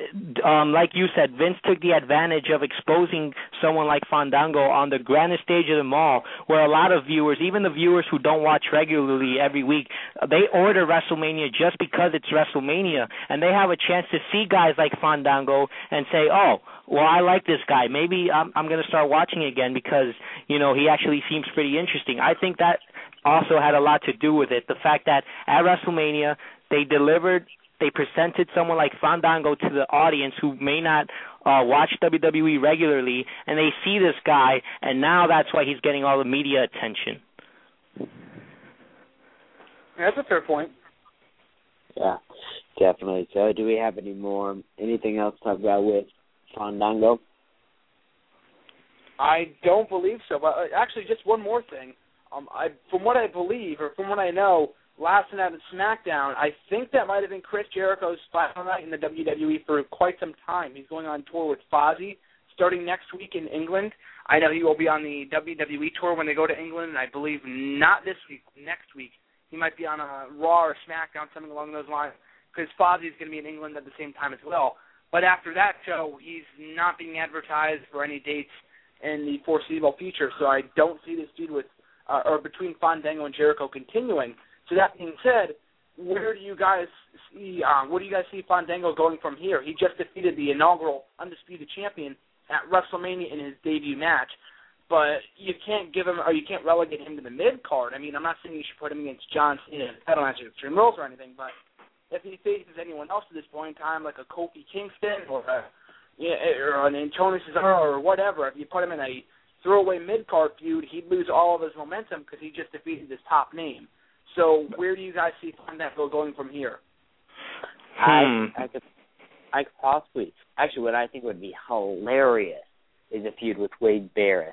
like you said, Vince took the advantage of exposing someone like Fandango on the grandest stage of them all, where a lot of viewers, even the viewers who don't watch regularly every week, they order WrestleMania just because it's WrestleMania, and they have a chance to see guys like Fandango and say, oh, well, I like this guy. Maybe I'm going to start watching again because, he actually seems pretty interesting. I think that also had a lot to do with it. The fact that at WrestleMania they presented someone like Fandango to the audience who may not watch WWE regularly, and they see this guy, and now that's why he's getting all the media attention. That's a fair point. Yeah, definitely. So do we have anything else to talk about with Fandango? I don't believe so, but actually just one more thing. From what I believe, or from what I know, last night at SmackDown, I think that might have been Chris Jericho's final night in the WWE for quite some time. He's going on tour with Fozzy starting next week in England. I know he will be on the WWE tour when they go to England, and I believe not this week, next week. He might be on a Raw or SmackDown, something along those lines, because Fozzy's going to be in England at the same time as well. But after that show, he's not being advertised for any dates in the foreseeable future, so I don't see this feud between Fandango and Jericho continuing. So that being said, where do you guys see Fandango going from here? He just defeated the inaugural Undisputed Champion at WrestleMania in his debut match, but you can't relegate him to the mid card. I mean, I'm not saying you should put him against John Cena in a title match at Extreme Rules or anything, but if he faces anyone else at this point in time, like a Kofi Kingston or an Antonio Cesaro or whatever, if you put him in a throwaway mid-card feud, he'd lose all of his momentum because he just defeated his top name. So where do you guys see Fandango going from here? I could possibly. Actually, what I think would be hilarious is a feud with Wade Barrett.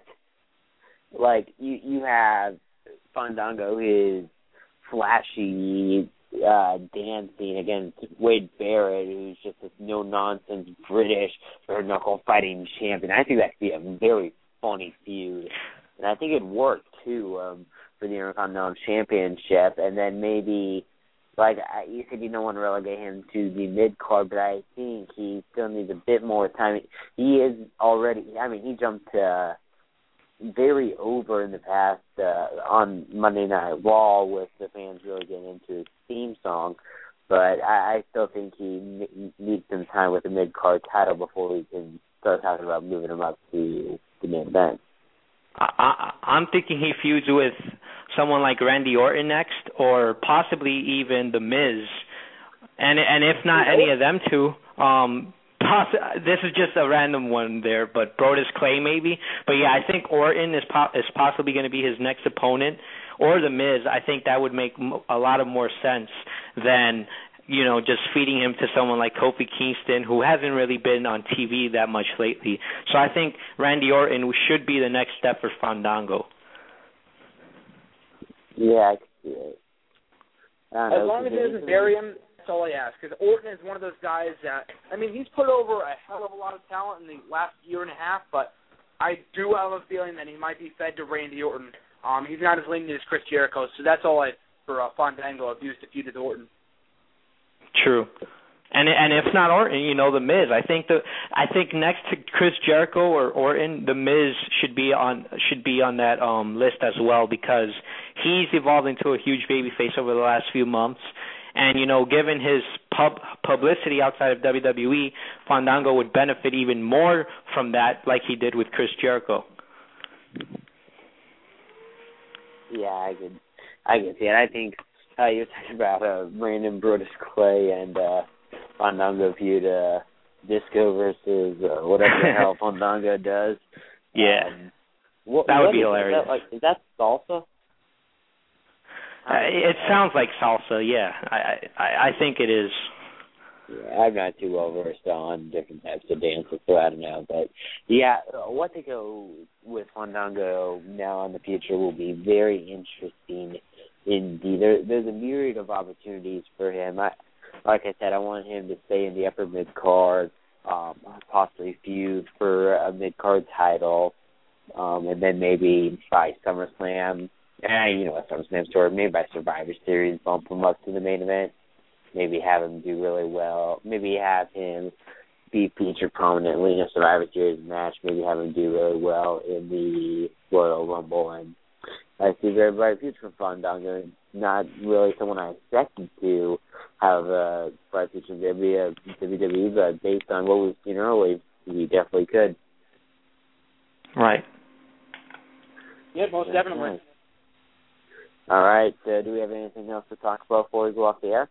Like, you have Fandango, who is flashy, dancing against Wade Barrett, who's just this no-nonsense British bare-knuckle fighting champion. I think that could be a very funny feud. And I think it'd work, too, for the Intercontinental Championship. And then maybe, like, you said you don't want to relegate him to the mid-card, but I think he still needs a bit more time. He is already, he jumped very over in the past on Monday Night Raw with the fans really getting into his theme song. But I still think he needs some time with the mid-card title before we can start talking about moving him up to the main event. I'm thinking he feuds with someone like Randy Orton next, or possibly even The Miz. And if not any of them two, this is just a random one there, but Brodus Clay maybe. But yeah, I think Orton is possibly going to be his next opponent, or The Miz. I think that would make a lot of more sense than just feeding him to someone like Kofi Kingston, who hasn't really been on TV that much lately. So I think Randy Orton should be the next step for Fandango. Yeah, I can see it. As long as he doesn't bury him, that's all I ask. Because Orton is one of those guys that, he's put over a hell of a lot of talent in the last year and a half, but I do have a feeling that he might be fed to Randy Orton. He's not as lean as Chris Jericho, so that's all for Fandango. I've used to feud with Orton. True. And if not Orton, The Miz. I think next to Chris Jericho or Orton, The Miz should be on that list as well, because he's evolved into a huge babyface over the last few months. And given his publicity outside of WWE, Fandango would benefit even more from that, like he did with Chris Jericho. Yeah, I can see it. I think you're talking about Brandon Brodus Clay and Fandango feud, Disco versus whatever the hell Fandango does. Yeah, that would be hilarious. Is that salsa? It sounds like salsa. Yeah, I think it is. Yeah, I'm not too well versed on different types of dances, so I don't know. But yeah, what they go with Fandango now in the future will be very interesting. Indeed, there's a myriad of opportunities for him. Like I said, I want him to stay in the upper mid-card, possibly feud for a mid-card title, and then maybe by SummerSlam, a SummerSlam story, maybe by Survivor Series, bump him up to the main event, maybe have him do really well, maybe have him be featured prominently in a Survivor Series match, maybe have him do really well in the Royal Rumble, and I see very bright future for Fandango. Not really someone I expected to have a bright future in WWE, but based on what we've seen early, we definitely could. Right. Yeah, most definitely. Nice. All right. Do we have anything else to talk about before we go off the air?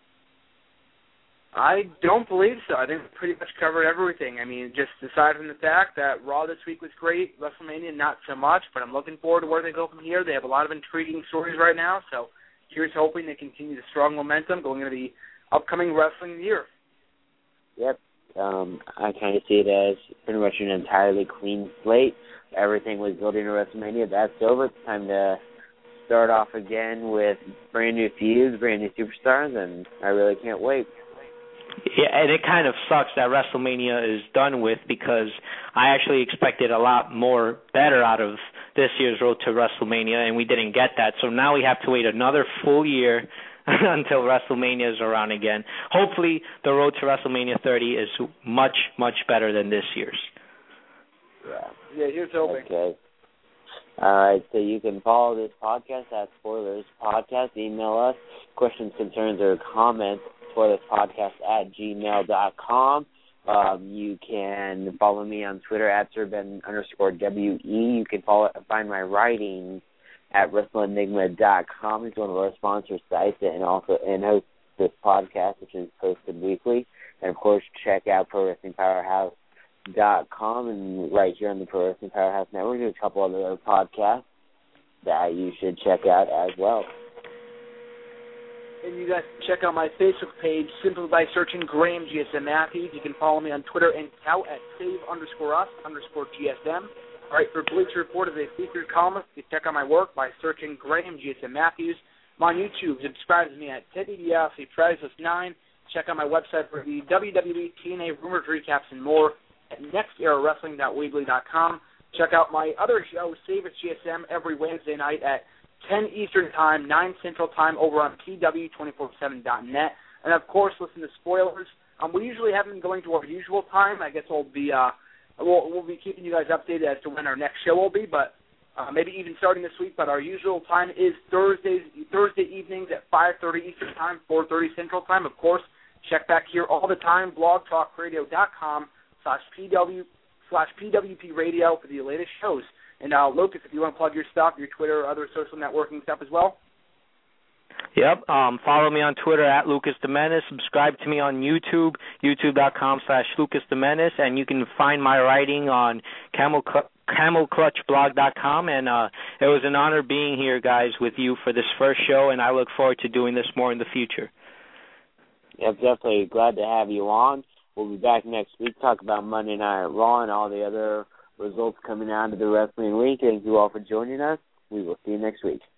I don't believe so. I think we pretty much covered everything. Just aside from the fact that Raw this week was great, WrestleMania not so much, but I'm looking forward to where they go from here. They have a lot of intriguing stories right now, so here's hoping they continue the strong momentum going into the upcoming wrestling year. Yep. I kind of see it as pretty much an entirely clean slate. Everything was building to WrestleMania. That's over. It's time to start off again with brand new feuds, brand new superstars, and I really can't wait. Yeah, and it kind of sucks that WrestleMania is done with, because I actually expected a lot more better out of this year's Road to WrestleMania, and we didn't get that. So now we have to wait another full year until WrestleMania is around again. Hopefully the Road to WrestleMania 30 is much, much better than this year's. Yeah, here's hoping. Okay. All right, so you can follow this podcast at Spoilers Podcast. Email us questions, concerns, or comments, spoilerspodcast@gmail.com. You can follow me on Twitter at @SirBen_WE. You can find my writing at WrestleEnigma.com. It's one of our sponsor sites, and host this podcast, which is posted weekly. And, of course, check out ProWrestlingPowerhouse.com, and right here on the Pro Wrestling Powerhouse Network, there's a couple other podcasts that you should check out as well. And you guys can check out my Facebook page simply by searching Graham GSM Matthews. You can follow me on Twitter and tout at save_us_GSM. All right, for Bleacher Report as a featured columnist, you can check out my work by searching Graham GSM Matthews. I'm on YouTube. Subscribe to me at TeddyDiasse9. Check out my website for the WWE TNA Rumors Recaps and more at nextEraWrestling.weebly.com. Check out my other show, Save It GSM, every Wednesday night at 10 Eastern Time, 9 Central Time over on PW247.net. And, of course, listen to Spoilers. We usually have them going to our usual time. I guess we'll be keeping you guys updated as to when our next show will be, but maybe even starting this week. But our usual time is Thursday evenings at 5:30 Eastern Time, 4:30 Central Time. Of course, check back here all the time, blogtalkradio.com/PWP Radio for the latest shows. And, Lucas, if you want to plug your stuff, your Twitter or other social networking stuff as well. Yep. Follow me on Twitter at Lucas Domenis. Subscribe to me on YouTube, youtube.com/Lucas Domenis. And you can find my writing on CamelClutchBlog.com. And it was an honor being here, guys, with you for this first show, and I look forward to doing this more in the future. Yep, definitely glad to have you on. We'll be back next week, talk about Monday Night Raw and all the other results coming out of the wrestling week. Thank you all for joining us. We will see you next week.